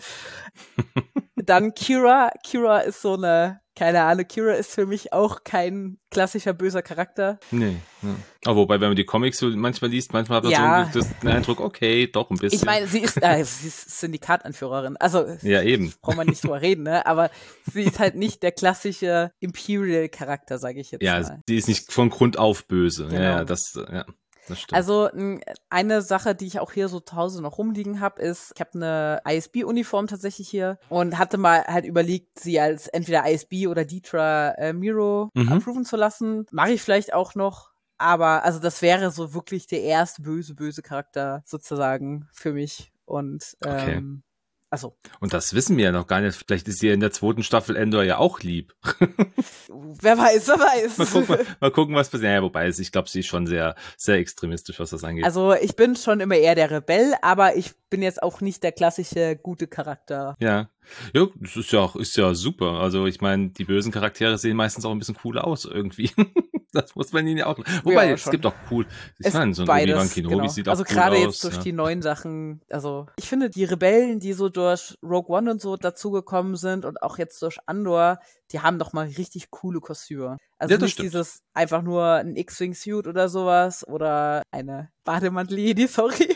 [SPEAKER 1] Dann Kira. Kira ist so eine, keine Ahnung, Kira ist für mich auch kein klassischer böser Charakter.
[SPEAKER 2] Nee. Aber wobei, wenn man die Comics so manchmal liest, manchmal hat man so den Eindruck, okay, doch ein bisschen.
[SPEAKER 1] Ich meine, sie ist Syndikatanführerin. Also,
[SPEAKER 2] ja, eben.
[SPEAKER 1] Braucht man nicht drüber reden, ne? Aber sie ist halt nicht der klassische Imperial-Charakter, sage ich jetzt mal.
[SPEAKER 2] Ja, sie ist nicht von Grund auf böse.
[SPEAKER 1] Genau.
[SPEAKER 2] Ja, das stimmt.
[SPEAKER 1] Also eine Sache, die ich auch hier so zu Hause noch rumliegen habe, ist, ich habe eine ISB-Uniform tatsächlich hier und hatte mal halt überlegt, sie als entweder ISB oder Deetra Miro approven zu lassen. Mache ich vielleicht auch noch, aber also das wäre so wirklich der erste böse Charakter sozusagen für mich und also.
[SPEAKER 2] Und das wissen wir ja noch gar nicht. Vielleicht ist sie ja in der 2. Staffel Endor ja auch lieb.
[SPEAKER 1] Wer weiß.
[SPEAKER 2] Mal gucken, was passiert. Ja, wobei, ich glaube, sie ist schon sehr, sehr extremistisch, was das angeht.
[SPEAKER 1] Also ich bin schon immer eher der Rebell, aber ich bin jetzt auch nicht der klassische gute Charakter.
[SPEAKER 2] Ja, das ist ja super. Also ich meine, die bösen Charaktere sehen meistens auch ein bisschen cooler aus irgendwie. Das muss man ihnen ja auch. Wobei, ja, es gibt auch cool. Ich meine, so ein Obi-Wan Kenobi sieht auch cool aus.
[SPEAKER 1] Also gerade jetzt durch die neuen Sachen. Also ich finde, die Rebellen, die so durch Rogue One und so dazugekommen sind und auch jetzt durch Andor, die haben doch mal richtig coole Kostüme. Also nicht dieses einfach nur ein X-Wing-Suit oder sowas oder eine Bademantel-Jedi, sorry.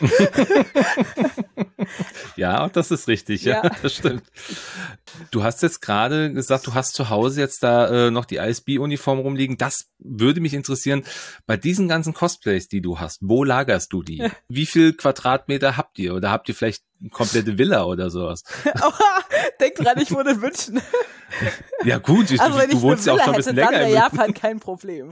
[SPEAKER 2] Ja, das ist richtig, ja, das stimmt. Du hast jetzt gerade gesagt, du hast zu Hause jetzt da noch die ISB-Uniform rumliegen. Das würde mich interessieren. Bei diesen ganzen Cosplays, die du hast, wo lagerst du die? Wie viel Quadratmeter habt ihr? Oder habt ihr vielleicht eine komplette Villa oder sowas?
[SPEAKER 1] Denk dran, ich wohne in München.
[SPEAKER 2] Ja gut,
[SPEAKER 1] also wenn
[SPEAKER 2] du wohnst ja auch schon ein bisschen länger in
[SPEAKER 1] München. Japan kein Problem.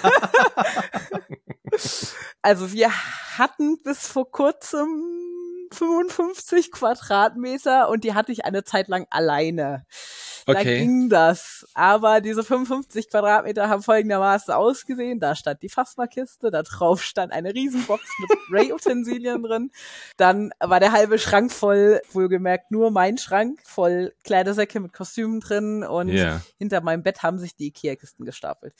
[SPEAKER 1] Also wir hatten bis vor kurzem 55 Quadratmeter und die hatte ich eine Zeit lang alleine. Da
[SPEAKER 2] Okay.
[SPEAKER 1] ging das. Aber diese 55 Quadratmeter haben folgendermaßen ausgesehen. Da stand die Phasma-Kiste, da drauf stand eine Riesenbox mit Ray-Utensilien drin. Dann war der halbe Schrank voll, wohlgemerkt nur mein Schrank, voll Kleidersäcke mit Kostümen drin und
[SPEAKER 2] Ja.
[SPEAKER 1] hinter meinem Bett haben sich die Ikea-Kisten gestapelt.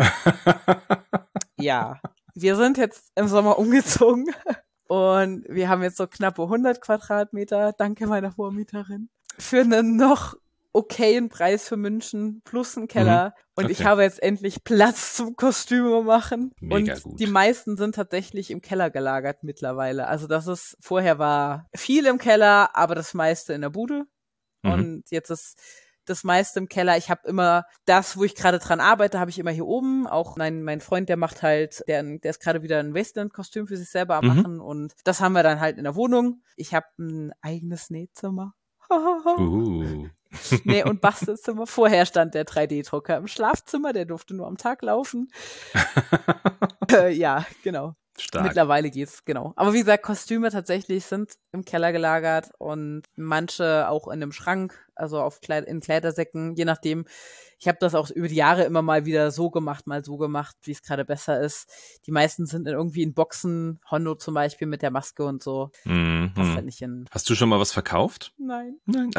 [SPEAKER 1] Ja, wir sind jetzt im Sommer umgezogen und wir haben jetzt so knappe 100 Quadratmeter, danke meiner Vormieterin, für einen noch okayen Preis für München plus einen Keller. Und ich
[SPEAKER 2] Okay.
[SPEAKER 1] habe jetzt endlich Platz zum Kostüme machen.
[SPEAKER 2] Mega
[SPEAKER 1] und
[SPEAKER 2] gut.
[SPEAKER 1] Die meisten sind tatsächlich im Keller gelagert mittlerweile. Also vorher war viel im Keller, aber das meiste in der Bude. Und jetzt ist das meiste im Keller. Ich habe immer das, wo ich gerade dran arbeite, habe ich immer hier oben. Auch mein Freund, der macht halt, der ist gerade wieder ein Wasteland-Kostüm für sich selber am machen. Und das haben wir dann halt in der Wohnung. Ich habe ein eigenes Nähzimmer. Nee, und Bastelzimmer. Vorher stand der 3D-Drucker im Schlafzimmer, der durfte nur am Tag laufen. Ja, genau.
[SPEAKER 2] Stark.
[SPEAKER 1] Mittlerweile geht's, genau. Aber wie gesagt, Kostüme tatsächlich sind im Keller gelagert und manche auch in einem Schrank, also in Kleidersäcken, je nachdem. Ich habe das auch über die Jahre immer mal wieder so gemacht, mal so gemacht, wie es gerade besser ist. Die meisten sind irgendwie in Boxen, Hondo zum Beispiel mit der Maske und so. Passt halt nicht in.
[SPEAKER 2] Hast du schon mal was verkauft?
[SPEAKER 1] Nein.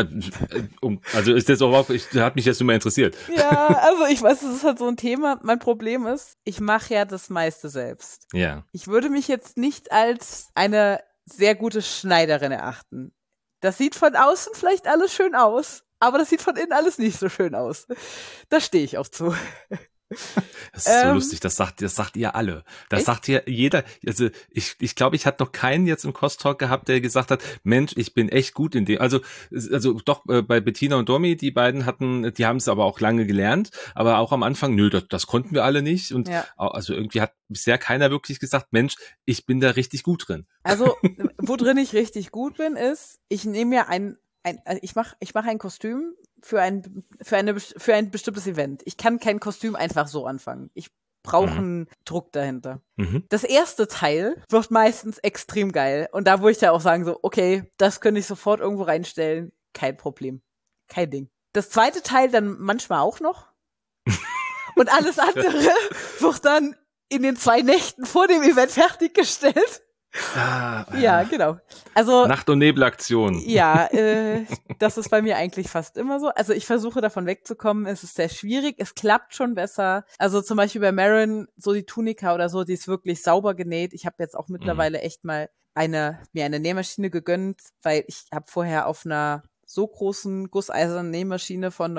[SPEAKER 2] Also ist das überhaupt, hat mich jetzt nur mal interessiert.
[SPEAKER 1] Ja, also ich weiß, das ist halt so ein Thema. Mein Problem ist, ich mache ja das meiste selbst.
[SPEAKER 2] Ja.
[SPEAKER 1] Ich würde mich jetzt nicht als eine sehr gute Schneiderin erachten. Das sieht von außen vielleicht alles schön aus, aber das sieht von innen alles nicht so schön aus. Da stehe ich auch zu.
[SPEAKER 2] Das ist so lustig, das sagt ihr alle. Das
[SPEAKER 1] echt?
[SPEAKER 2] sagt ihr jeder. Also ich glaube, ich hatte noch keinen jetzt im Kost-Talk gehabt, der gesagt hat, Mensch, ich bin echt gut in dem. Also doch, bei Bettina und Domi, die beiden die haben es aber auch lange gelernt, aber auch am Anfang, nö, das konnten wir alle nicht. Und
[SPEAKER 1] Ja.
[SPEAKER 2] also irgendwie hat bisher keiner wirklich gesagt, Mensch, ich bin da richtig gut drin.
[SPEAKER 1] Also, wo drin ich richtig gut bin, ist, ich nehme mir ich mache ein Kostüm für ein bestimmtes Event. Ich kann kein Kostüm einfach so anfangen. Ich brauche einen Druck dahinter. Das erste Teil wird meistens extrem geil. Und da würde ich ja auch sagen so, okay, das könnte ich sofort irgendwo reinstellen. Kein Problem. Kein Ding. Das zweite Teil dann manchmal auch noch. Und alles andere wird dann in den 2 Nächten vor dem Event fertiggestellt. Ja, genau. Also
[SPEAKER 2] Nacht- und Nebelaktion.
[SPEAKER 1] Ja, das ist bei mir eigentlich fast immer so. Also ich versuche davon wegzukommen. Es ist sehr schwierig. Es klappt schon besser. Also zum Beispiel bei Marin, so die Tunika oder so, die ist wirklich sauber genäht. Ich habe jetzt auch mittlerweile echt mal mir eine Nähmaschine gegönnt, weil ich habe vorher auf einer so großen gusseisernen Nähmaschine von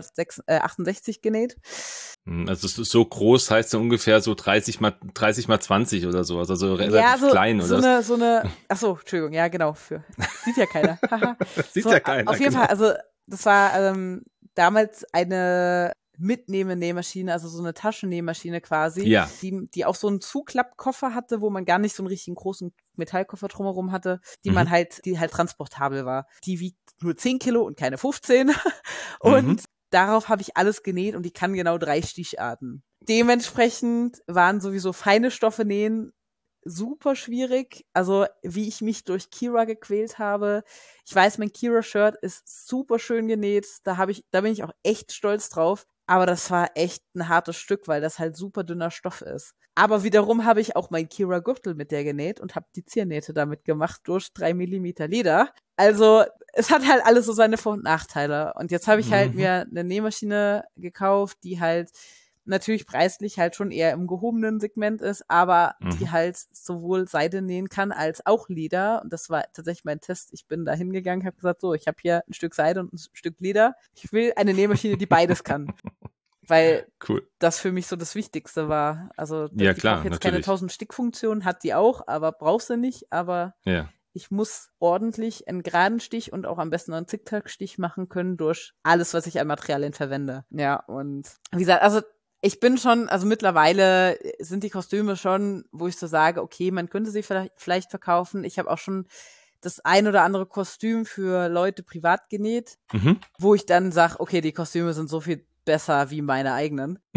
[SPEAKER 1] 1968 genäht.
[SPEAKER 2] Also es ist so groß, heißt ja ungefähr so 30 mal 20 oder so, also so relativ klein, oder?
[SPEAKER 1] Achso, Entschuldigung, ja genau, sieht ja keiner.
[SPEAKER 2] Sieht ja keiner.
[SPEAKER 1] Auf jeden Fall, also das war damals eine Mitnehme-Nähmaschine, also so eine Taschennähmaschine quasi,
[SPEAKER 2] ja.
[SPEAKER 1] die auch so einen Zuklappkoffer hatte, wo man gar nicht so einen richtigen großen Metallkoffer drumherum hatte, die halt transportabel war. Die wiegt nur 10 Kilo und keine 15 und darauf habe ich alles genäht und die kann genau 3 Sticharten. Dementsprechend waren sowieso feine Stoffe nähen super schwierig. Also wie ich mich durch Kira gequält habe. Ich weiß, mein Kira-Shirt ist super schön genäht. Da bin ich auch echt stolz drauf. Aber das war echt ein hartes Stück, weil das halt super dünner Stoff ist. Aber wiederum habe ich auch mein Kira-Gürtel mit der genäht und habe die Ziernähte damit gemacht durch 3 Millimeter Leder. Also es hat halt alles so seine Vor- und Nachteile. Und jetzt habe ich halt mir eine Nähmaschine gekauft, die halt natürlich preislich halt schon eher im gehobenen Segment ist, aber die halt sowohl Seide nähen kann als auch Leder. Und das war tatsächlich mein Test. Ich bin da hingegangen, habe gesagt, so, ich habe hier ein Stück Seide und ein Stück Leder. Ich will eine Nähmaschine, die beides kann. Weil das für mich so das Wichtigste war. Also
[SPEAKER 2] ja,
[SPEAKER 1] die
[SPEAKER 2] klar,
[SPEAKER 1] braucht jetzt
[SPEAKER 2] natürlich.
[SPEAKER 1] keine 1000-Stick-Funktion, hat die auch, aber brauchst du nicht. Aber ich muss ordentlich einen geraden Stich und auch am besten einen Zickzack-Stich machen können durch alles, was ich an Materialien verwende. Ja, und wie gesagt, also ich bin schon, also mittlerweile sind die Kostüme schon, wo ich so sage, okay, man könnte sie vielleicht verkaufen. Ich habe auch schon das ein oder andere Kostüm für Leute privat genäht, wo ich dann sage, okay, die Kostüme sind so viel besser wie meine eigenen.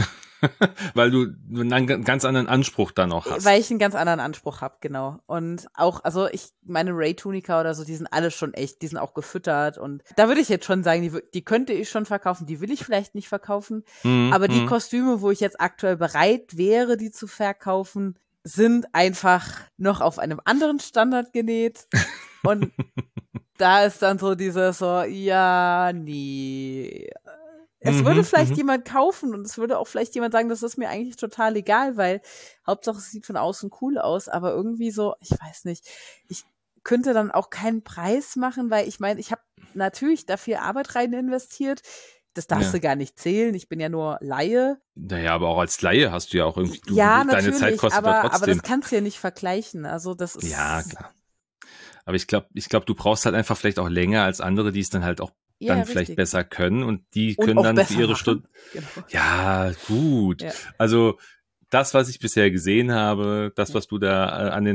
[SPEAKER 2] Weil du einen ganz anderen Anspruch dann auch hast.
[SPEAKER 1] Weil ich einen ganz anderen Anspruch habe, genau. Und auch, also meine Ray-Tunika oder so, die sind alle schon echt, die sind auch gefüttert. Und da würde ich jetzt schon sagen, die könnte ich schon verkaufen, die will ich vielleicht nicht verkaufen. Aber die Kostüme, wo ich jetzt aktuell bereit wäre, die zu verkaufen, sind einfach noch auf einem anderen Standard genäht. Und da ist dann so dieses so, ja, nee. Es würde vielleicht jemand kaufen und es würde auch vielleicht jemand sagen, das ist mir eigentlich total egal, weil Hauptsache es sieht von außen cool aus, aber irgendwie so, ich weiß nicht, ich könnte dann auch keinen Preis machen, weil ich meine, ich habe natürlich da viel Arbeit rein investiert. Das darfst du gar nicht zählen, ich bin ja nur Laie.
[SPEAKER 2] Naja, aber auch als Laie hast du ja auch irgendwie,
[SPEAKER 1] ja,
[SPEAKER 2] deine Zeit kostet
[SPEAKER 1] aber
[SPEAKER 2] trotzdem.
[SPEAKER 1] Aber das kannst du ja nicht vergleichen, also das ist...
[SPEAKER 2] Ja, klar. Aber ich glaube, du brauchst halt einfach vielleicht auch länger als andere, die es dann halt auch dann vielleicht besser können und die können dann für ihre Stunden. Genau. Ja, gut. Ja. Also das, was ich bisher gesehen habe, das, was du da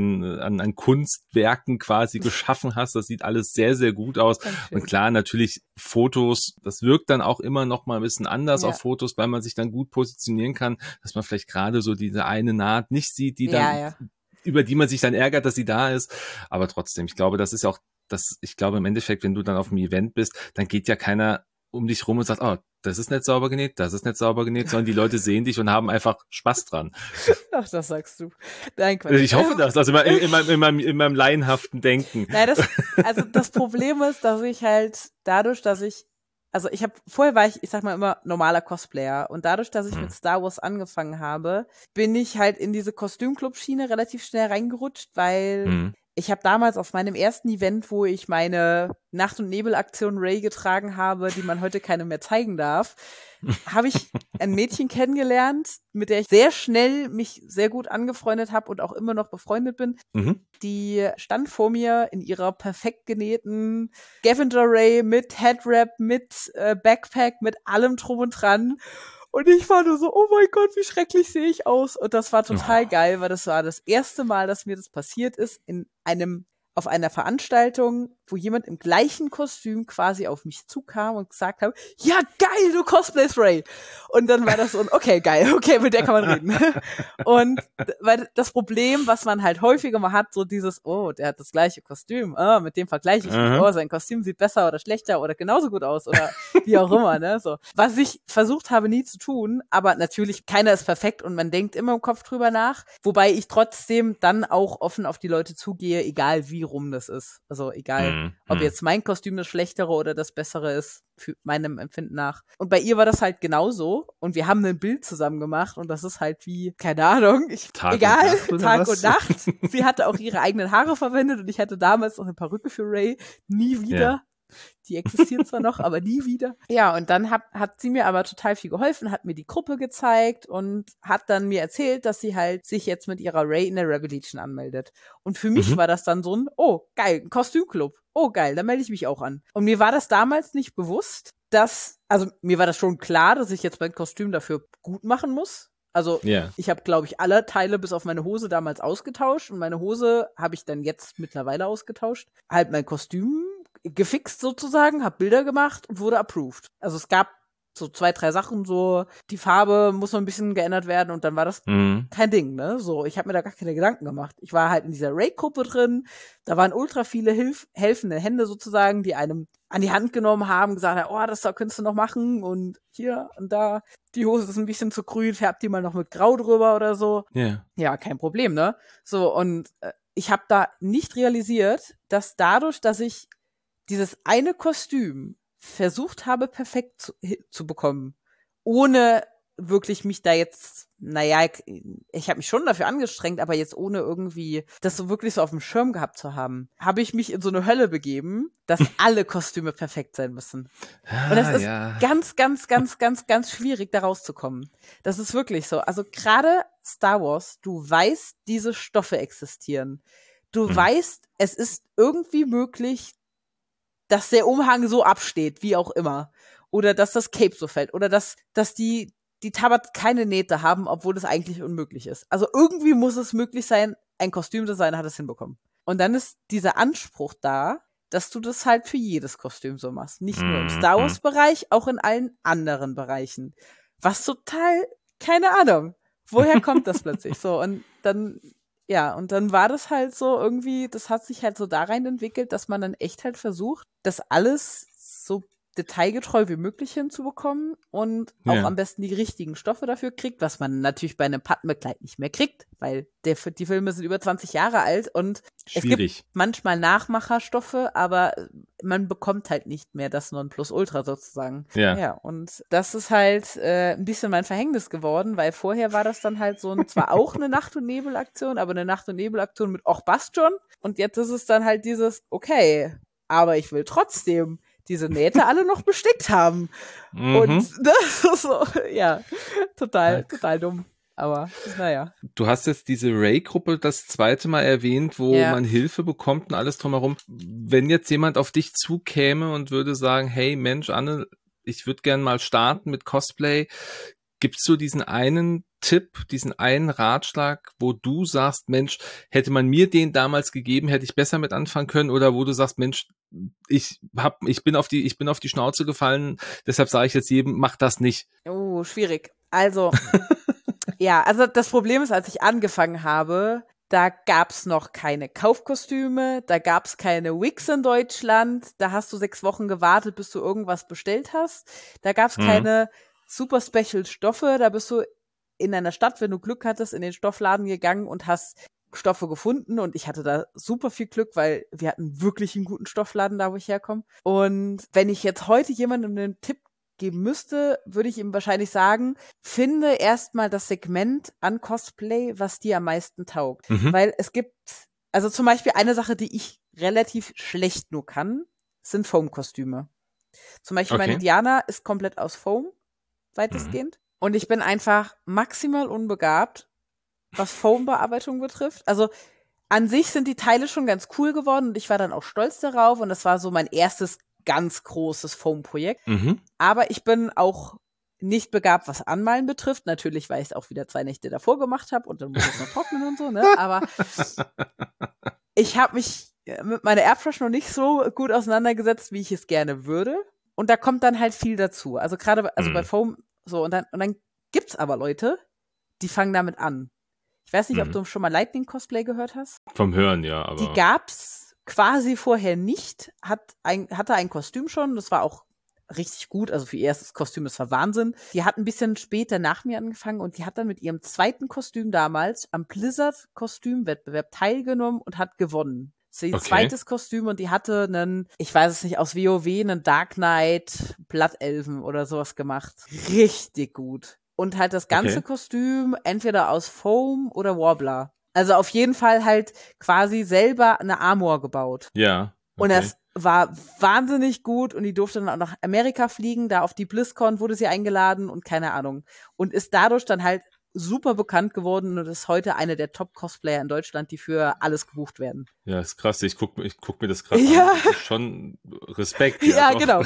[SPEAKER 2] an Kunstwerken quasi geschaffen hast, das sieht alles sehr, sehr gut aus. Und klar, natürlich Fotos, das wirkt dann auch immer noch mal ein bisschen anders auf Fotos, weil man sich dann gut positionieren kann, dass man vielleicht gerade so diese eine Naht nicht sieht, die dann über die man sich dann ärgert, dass sie da ist. Aber trotzdem, ich glaube, das ist auch ich glaube im Endeffekt, wenn du dann auf einem Event bist, dann geht ja keiner um dich rum und sagt, oh, das ist nicht sauber genäht, das ist nicht sauber genäht, sondern die Leute sehen dich und haben einfach Spaß dran.
[SPEAKER 1] Ach, das sagst du. Nein, Quatsch.
[SPEAKER 2] Ich hoffe das, also in meinem laienhaften Denken.
[SPEAKER 1] Nein, das Problem ist, dass ich halt dadurch, dass vorher war ich sag mal immer normaler Cosplayer und dadurch, dass ich mit Star Wars angefangen habe, bin ich halt in diese Kostümclub-Schiene relativ schnell reingerutscht, weil ich habe damals auf meinem ersten Event, wo ich meine Nacht- und Nebel-Aktion Rey getragen habe, die man heute keinem mehr zeigen darf, habe ich ein Mädchen kennengelernt, mit der ich sehr schnell mich sehr gut angefreundet habe und auch immer noch befreundet bin. Die stand vor mir in ihrer perfekt genähten Scavenger Rey mit Headwrap, mit Backpack, mit allem drum und dran. Und ich war nur so, oh mein Gott, wie schrecklich sehe ich aus. Und das war total geil, weil das war das erste Mal, dass mir das passiert ist auf einer Veranstaltung, wo jemand im gleichen Kostüm quasi auf mich zukam und gesagt hat, ja geil, du cosplayst Rey. Und dann war das so, okay, geil, okay, mit der kann man reden. Und weil das Problem, was man halt häufiger mal hat, so dieses, oh, der hat das gleiche Kostüm, mit dem vergleiche ich mich, oh, sein Kostüm sieht besser oder schlechter oder genauso gut aus oder wie auch immer, ne, so. Was ich versucht habe, nie zu tun, aber natürlich, keiner ist perfekt und man denkt immer im Kopf drüber nach, wobei ich trotzdem dann auch offen auf die Leute zugehe, egal wie rum das ist. Also egal, ob jetzt mein Kostüm das schlechtere oder das bessere ist, für meinem Empfinden nach. Und bei ihr war das halt genauso und wir haben ein Bild zusammen gemacht und das ist halt wie, keine Ahnung, Tag und Nacht. Sie hatte auch ihre eigenen Haare verwendet und ich hatte damals noch eine Perücke für Rey. Nie wieder. Ja. Die existiert zwar noch, aber nie wieder. Ja, und dann hat sie mir aber total viel geholfen, hat mir die Gruppe gezeigt und hat dann mir erzählt, dass sie halt sich jetzt mit ihrer Rey in der Rebel Legion anmeldet. Und für mich war das dann so ein, oh, geil, ein Kostümclub. Oh, geil, da melde ich mich auch an. Und mir war das damals nicht bewusst, mir war das schon klar, dass ich jetzt mein Kostüm dafür gut machen muss. Also ich habe, glaube ich, alle Teile bis auf meine Hose damals ausgetauscht und meine Hose habe ich dann jetzt mittlerweile ausgetauscht. Halt mein Kostüm gefixt sozusagen, habe Bilder gemacht und wurde approved. Also es gab so 2, 3 Sachen, so die Farbe muss noch ein bisschen geändert werden und dann war das kein Ding, ne? So, ich habe mir da gar keine Gedanken gemacht. Ich war halt in dieser Ray-Gruppe drin, da waren ultra viele helfende Hände sozusagen, die einem an die Hand genommen haben, gesagt haben, oh, das da könntest du noch machen und hier und da, die Hose ist ein bisschen zu grün, färbt die mal noch mit Grau drüber oder so. Ja, kein Problem, ne? So, und ich habe da nicht realisiert, dass dadurch, dass ich dieses eine Kostüm versucht habe, perfekt zu bekommen, ohne wirklich mich da jetzt, naja, ich habe mich schon dafür angestrengt, aber jetzt ohne irgendwie das so wirklich so auf dem Schirm gehabt zu haben, habe ich mich in so eine Hölle begeben, dass alle Kostüme perfekt sein müssen. Und das ist ganz, ganz, ganz, ganz, ganz schwierig, da rauszukommen. Das ist wirklich so. Also gerade Star Wars, du weißt, diese Stoffe existieren. Du weißt, es ist irgendwie möglich, dass der Umhang so absteht, wie auch immer. Oder dass das Cape so fällt. Oder dass die Tabats keine Nähte haben, obwohl das eigentlich unmöglich ist. Also irgendwie muss es möglich sein, ein Kostümdesigner hat es hinbekommen. Und dann ist dieser Anspruch da, dass du das halt für jedes Kostüm so machst. Nicht nur im Star Wars-Bereich, auch in allen anderen Bereichen. Was total keine Ahnung. Woher kommt das plötzlich? So, und dann, ja, und dann war das halt so irgendwie, das hat sich halt so da rein entwickelt, dass man dann echt halt versucht, das alles so detailgetreu wie möglich hinzubekommen und auch
[SPEAKER 2] Ja.
[SPEAKER 1] am besten die richtigen Stoffe dafür kriegt, was man natürlich bei einem Pattern-Kleid nicht mehr kriegt, weil die Filme sind über 20 Jahre alt und es gibt
[SPEAKER 2] Schwierig.
[SPEAKER 1] manchmal Nachmacherstoffe, aber man bekommt halt nicht mehr das Nonplusultra sozusagen.
[SPEAKER 2] Ja.
[SPEAKER 1] Ja, und das ist halt ein bisschen mein Verhängnis geworden, weil vorher war das dann halt so zwar auch eine Nacht- und Nebel-Aktion, aber eine Nacht- und Nebel-Aktion mit Och, passt schon. Und jetzt ist es dann halt dieses, okay, aber ich will trotzdem diese Nähte alle noch bestickt haben. Und das ist so, ja, total dumm. Aber naja.
[SPEAKER 2] Du hast jetzt diese Ray-Gruppe das zweite Mal erwähnt, wo
[SPEAKER 1] Ja.
[SPEAKER 2] man Hilfe bekommt und alles drumherum. Wenn jetzt jemand auf dich zukäme und würde sagen, hey Mensch, Anne, ich würde gern mal starten mit Cosplay, gibt's so diesen einen Tipp, diesen einen Ratschlag, wo du sagst, Mensch, hätte man mir den damals gegeben, hätte ich besser mit anfangen können, oder wo du sagst, Mensch, ich bin auf die Schnauze gefallen, deshalb sage ich jetzt jedem, mach das nicht.
[SPEAKER 1] Oh, schwierig. Also, ja, also das Problem ist, als ich angefangen habe, da gab's noch keine Kaufkostüme, da gab's keine Wigs in Deutschland, da hast du 6 Wochen gewartet, bis du irgendwas bestellt hast, da gab's keine super Special Stoffe, da bist du in einer Stadt, wenn du Glück hattest, in den Stoffladen gegangen und hast Stoffe gefunden und ich hatte da super viel Glück, weil wir hatten wirklich einen guten Stoffladen da, wo ich herkomme. Und wenn ich jetzt heute jemandem einen Tipp geben müsste, würde ich ihm wahrscheinlich sagen, finde erstmal das Segment an Cosplay, was dir am meisten taugt. Weil es gibt, also zum Beispiel eine Sache, die ich relativ schlecht nur kann, sind Foam-Kostüme. Zum Beispiel meine Diana ist komplett aus Foam, weitestgehend. Und ich bin einfach maximal unbegabt, was Foam-Bearbeitung betrifft. Also an sich sind die Teile schon ganz cool geworden und ich war dann auch stolz darauf und das war so mein erstes ganz großes Foam-Projekt. Aber ich bin auch nicht begabt, was Anmalen betrifft. Natürlich, weil ich es auch wieder 2 Nächte davor gemacht habe und dann muss es noch trocknen und so, ne? Aber ich habe mich mit meiner Airbrush noch nicht so gut auseinandergesetzt, wie ich es gerne würde. Und da kommt dann halt viel dazu. Also gerade bei Foam so und dann gibt's aber Leute, die fangen damit an. Ich weiß nicht, ob du schon mal Lightning Cosplay gehört hast.
[SPEAKER 2] Vom Hören, ja, aber.
[SPEAKER 1] Die gab's quasi vorher nicht, hatte ein Kostüm schon, das war auch richtig gut, also für ihr erstes Kostüm, das war Wahnsinn. Die hat ein bisschen später nach mir angefangen und die hat dann mit ihrem zweiten Kostüm damals am Blizzard-Kostümwettbewerb teilgenommen und hat gewonnen. Das ist ihr zweites Kostüm und die hatte einen, ich weiß es nicht, aus WoW, einen Dark Knight Blattelfen oder sowas gemacht. Richtig gut. Und halt das ganze Kostüm entweder aus Foam oder Warbler. Also auf jeden Fall halt quasi selber eine Armor gebaut.
[SPEAKER 2] Ja.
[SPEAKER 1] Und das war wahnsinnig gut und die durfte dann auch nach Amerika fliegen, da auf die BlizzCon wurde sie eingeladen und keine Ahnung. Und ist dadurch dann halt super bekannt geworden und ist heute eine der Top-Cosplayer in Deutschland, die für alles gebucht werden.
[SPEAKER 2] Ja, ist krass. Ich guck mir das gerade an. Das ist schon Respekt.
[SPEAKER 1] Ja, genau.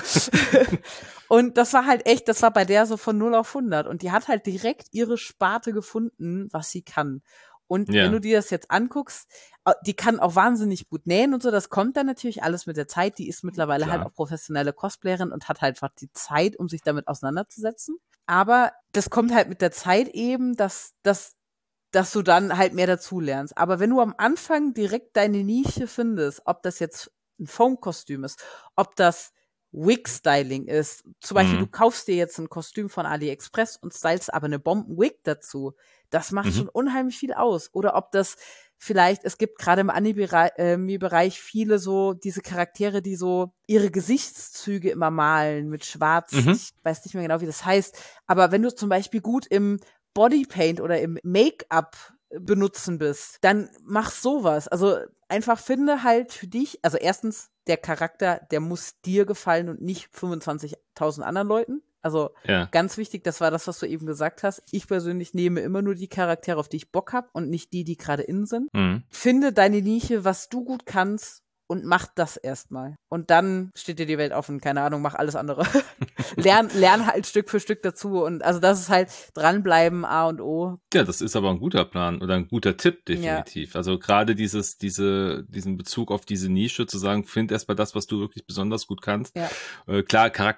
[SPEAKER 1] Und das war halt echt, das war bei der so von 0 auf 100. Und die hat halt direkt ihre Sparte gefunden, was sie kann. Und wenn du dir das jetzt anguckst, die kann auch wahnsinnig gut nähen und so, das kommt dann natürlich alles mit der Zeit. Die ist mittlerweile halt auch professionelle Cosplayerin und hat halt einfach die Zeit, um sich damit auseinanderzusetzen. Aber das kommt halt mit der Zeit eben, dass du dann halt mehr dazulernst. Aber wenn du am Anfang direkt deine Nische findest, ob das jetzt ein Foam-Kostüm ist, ob das Wig-Styling ist, zum Beispiel du kaufst dir jetzt ein Kostüm von AliExpress und stylst aber eine Bomben-Wig dazu, das macht schon unheimlich viel aus. Oder ob das vielleicht, es gibt gerade im Anime-Bereich viele so diese Charaktere, die so ihre Gesichtszüge immer malen mit Schwarz. Ich weiß nicht mehr genau, wie das heißt. Aber wenn du zum Beispiel gut im Bodypaint oder im Make-up benutzen bist, dann mach sowas. Also einfach finde halt für dich, also erstens, der Charakter, der muss dir gefallen und nicht 25.000 anderen Leuten. Also ganz wichtig, das war das, was du eben gesagt hast. Ich persönlich nehme immer nur die Charaktere, auf die ich Bock habe und nicht die gerade in sind. Finde deine Nische, was du gut kannst und mach das erstmal. Und dann steht dir die Welt offen, keine Ahnung, mach alles andere. lern halt Stück für Stück dazu. Und also das ist halt dranbleiben, A und O.
[SPEAKER 2] Ja, das ist aber ein guter Plan oder ein guter Tipp, definitiv. Ja. Also gerade diesen Bezug auf diese Nische zu sagen, find erstmal das, was du wirklich besonders gut kannst. Ja. Klar, Charakter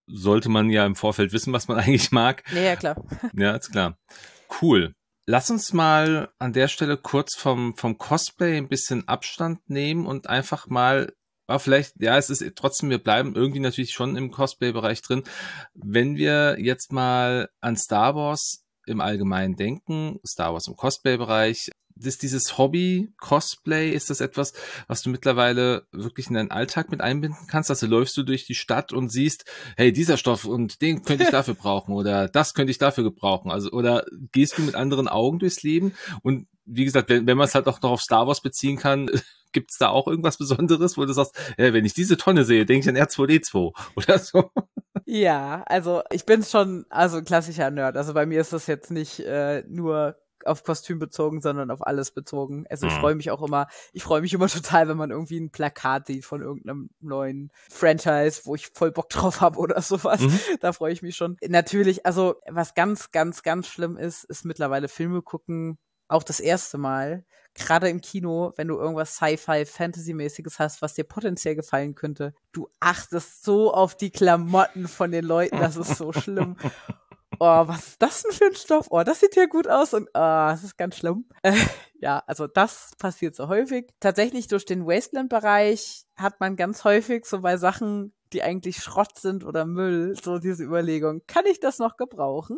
[SPEAKER 2] sollte man ja im Vorfeld wissen, was man eigentlich mag.
[SPEAKER 1] Ja, klar.
[SPEAKER 2] Ja, ist klar. Cool. Lass uns mal an der Stelle kurz vom Cosplay ein bisschen Abstand nehmen und einfach mal, vielleicht, ja, es ist trotzdem, wir bleiben irgendwie natürlich schon im Cosplay-Bereich drin. Wenn wir jetzt mal an Star Wars im Allgemeinen denken, Star Wars im Cosplay-Bereich, ist dieses Hobby Cosplay, ist das etwas, was du mittlerweile wirklich in deinen Alltag mit einbinden kannst? Also läufst du durch die Stadt und siehst, hey, dieser Stoff und den könnte ich dafür brauchen oder das könnte ich dafür gebrauchen. Also, oder gehst du mit anderen Augen durchs Leben? Und wie gesagt, wenn man es halt auch noch auf Star Wars beziehen kann, gibt's da auch irgendwas Besonderes, wo du sagst, wenn ich diese Tonne sehe, denke ich an R2D2 oder so?
[SPEAKER 1] Ja, also ich bin schon ein klassischer Nerd. Also bei mir ist das jetzt nicht nur auf Kostüm bezogen, sondern auf alles bezogen. Also ich freue mich immer total, wenn man irgendwie ein Plakat sieht von irgendeinem neuen Franchise, wo ich voll Bock drauf habe oder sowas. Da freue ich mich schon. Natürlich, also was ganz, ganz, ganz schlimm ist mittlerweile Filme gucken, auch das erste Mal. Gerade im Kino, wenn du irgendwas Sci-Fi, Fantasy-mäßiges hast, was dir potenziell gefallen könnte, du achtest so auf die Klamotten von den Leuten, das ist so schlimm. Oh, was ist das denn für ein Stoff? Oh, das sieht ja gut aus und das ist ganz schlimm. Ja, also das passiert so häufig. Tatsächlich durch den Wasteland-Bereich hat man ganz häufig so bei Sachen, die eigentlich Schrott sind oder Müll, so diese Überlegung, kann ich das noch gebrauchen?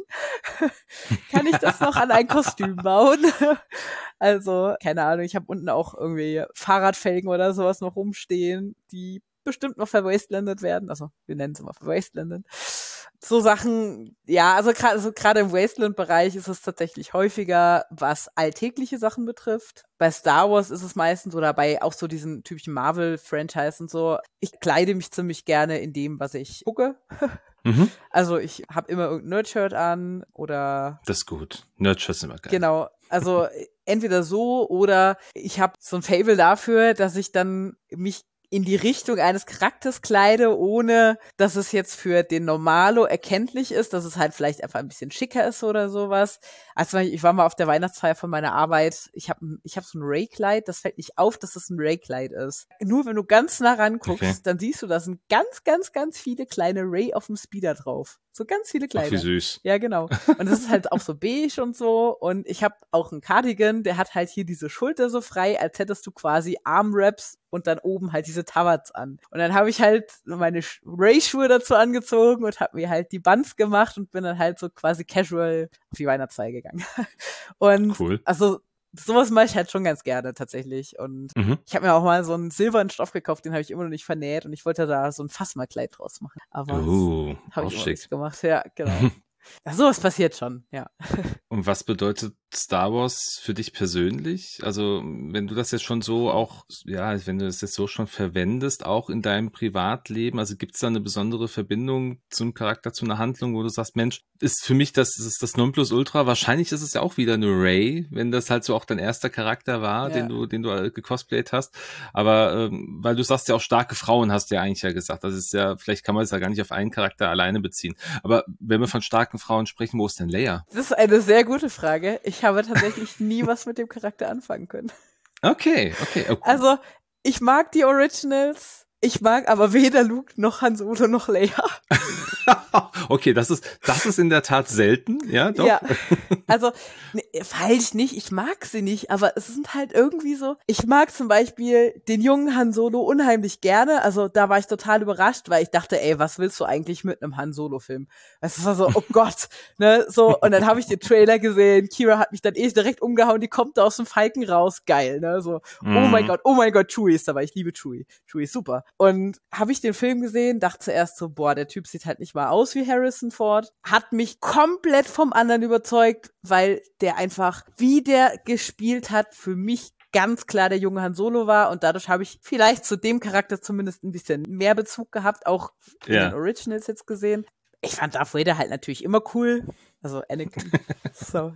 [SPEAKER 1] Kann ich das noch an ein Kostüm bauen? Also, keine Ahnung, ich habe unten auch irgendwie Fahrradfelgen oder sowas noch rumstehen, die bestimmt noch verwastelandet werden. Also, wir nennen es immer verwastelandet. So Sachen, ja, also gerade im Wasteland-Bereich ist es tatsächlich häufiger, was alltägliche Sachen betrifft. Bei Star Wars ist es meistens oder bei auch so diesen typischen Marvel-Franchise und so. Ich kleide mich ziemlich gerne in dem, was ich gucke. Also ich habe immer irgendein Nerd-Shirt an oder...
[SPEAKER 2] Das ist gut. Nerd-Shirts sind immer geil.
[SPEAKER 1] Genau, also entweder so oder ich habe so ein Faible dafür, dass ich dann mich in die Richtung eines Charakters kleide, ohne dass es jetzt für den Normalo erkenntlich ist, dass es halt vielleicht einfach ein bisschen schicker ist oder sowas. Also ich war mal auf der Weihnachtsfeier von meiner Arbeit, ich hab so ein Ray-Kleid, das fällt nicht auf, dass es ein Ray-Kleid ist. Nur wenn du ganz nah ranguckst, dann siehst du, da sind ganz, ganz, ganz viele kleine Ray auf dem Speeder drauf. So ganz viele Kleider.
[SPEAKER 2] Ach, wie süß.
[SPEAKER 1] Ja, genau. Und das ist halt auch so beige und so. Und ich habe auch einen Cardigan, der hat halt hier diese Schulter so frei, als hättest du quasi Armwraps und dann oben halt diese Tawards an. Und dann habe ich halt meine Ray-Schuhe dazu angezogen und habe mir halt die Buns gemacht und bin dann halt so quasi casual auf die Weihnachtsfeier gegangen. Und
[SPEAKER 2] cool.
[SPEAKER 1] Also sowas mache ich halt schon ganz gerne tatsächlich. Und ich habe mir auch mal so einen silbernen Stoff gekauft, den habe ich immer noch nicht vernäht und ich wollte da so ein Phasma-Kleid draus machen. Aber habe ich immer nicht gemacht. Ja, genau. Ja, sowas passiert schon, ja.
[SPEAKER 2] Und was bedeutet Star Wars für dich persönlich? Also, wenn du das jetzt schon so auch, ja, wenn du das jetzt so schon verwendest, auch in deinem Privatleben, also gibt es da eine besondere Verbindung zum Charakter, zu einer Handlung, wo du sagst, Mensch, ist für mich das Nonplusultra, wahrscheinlich ist es ja auch wieder eine Rey, wenn das halt so auch dein erster Charakter war, den du gecosplayt hast. Aber weil du sagst ja auch starke Frauen, hast du ja eigentlich ja gesagt. Das ist ja, vielleicht kann man es ja gar nicht auf einen Charakter alleine beziehen. Aber wenn wir von starken Frauen sprechen, wo ist denn Leia?
[SPEAKER 1] Das ist eine sehr gute Frage. Ich habe tatsächlich nie was mit dem Charakter anfangen können.
[SPEAKER 2] Okay.
[SPEAKER 1] Also, ich mag die Originals. Ich mag aber weder Luke noch Han Solo noch Leia.
[SPEAKER 2] Okay, das ist in der Tat selten, ja, doch.
[SPEAKER 1] Ja, also falsch nicht, ich mag sie nicht, aber es sind halt irgendwie so, ich mag zum Beispiel den jungen Han Solo unheimlich gerne, also da war ich total überrascht, weil ich dachte, ey, was willst du eigentlich mit einem Han Solo Film? Es war so, oh Gott, ne, so, und dann habe ich den Trailer gesehen, Kira hat mich dann direkt umgehauen, die kommt da aus dem Falken raus, geil, ne, so, oh mein Gott, Chewie ist dabei, ich liebe Chewie ist super. Und habe ich den Film gesehen, dachte zuerst so, boah, der Typ sieht halt nicht mal aus wie Harrison Ford, hat mich komplett vom anderen überzeugt, weil der einfach, wie der gespielt hat, für mich ganz klar der junge Han Solo war und dadurch habe ich vielleicht zu dem Charakter zumindest ein bisschen mehr Bezug gehabt, auch in den Originals jetzt gesehen. Ich fand Darth Vader halt natürlich immer cool, also Anakin. So.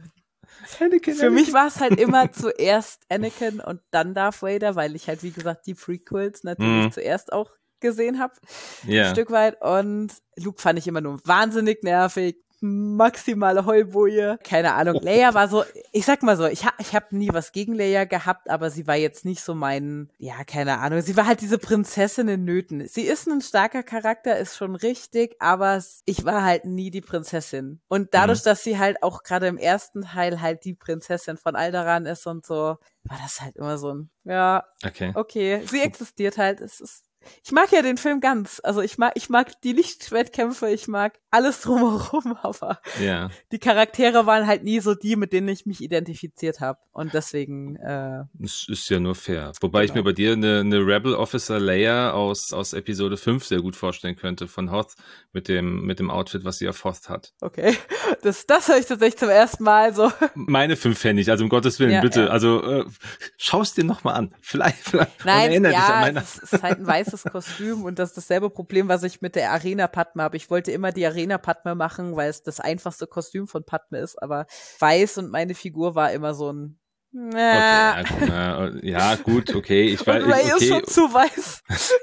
[SPEAKER 1] Für mich war es halt immer zuerst Anakin und dann Darth Vader, weil ich halt, wie gesagt, die Prequels natürlich zuerst auch gesehen habe, ein Stück weit. Und Luke fand ich immer nur wahnsinnig nervig. maximale Heulboje. Keine Ahnung. Leia war so, ich sag mal so, ich hab nie was gegen Leia gehabt, aber sie war jetzt nicht so mein, ja, keine Ahnung. Sie war halt diese Prinzessin in Nöten. Sie ist ein starker Charakter, ist schon richtig, aber ich war halt nie die Prinzessin. Und dadurch, dass sie halt auch gerade im ersten Teil halt die Prinzessin von Alderaan ist und so, war das halt immer so ein, ja, okay, sie existiert halt, ich mag ja den Film ganz. Also ich mag die Lichtschwertkämpfe, ich mag alles drumherum, aber die Charaktere waren halt nie so die, mit denen ich mich identifiziert habe. Und deswegen
[SPEAKER 2] es ist ja nur fair. Wobei ich mir bei dir eine Rebel Officer Leia aus Episode 5 sehr gut vorstellen könnte, von Hoth, mit dem Outfit, was sie auf Hoth hat.
[SPEAKER 1] Okay, das höre ich tatsächlich zum ersten Mal so.
[SPEAKER 2] Meine 5 Pfennig, also um Gottes Willen, bitte. Ja. Also schau es dir nochmal an. Vielleicht
[SPEAKER 1] Nein, ja, es ist halt ein weißes Kostüm und das ist dasselbe Problem, was ich mit der Arena Padme habe. Ich wollte immer die Arena Padme machen, weil es das einfachste Kostüm von Padme ist, aber weiß und meine Figur war immer so ein
[SPEAKER 2] okay, ja, gut, okay. Ich weiß,
[SPEAKER 1] und Ray ist schon zu weiß.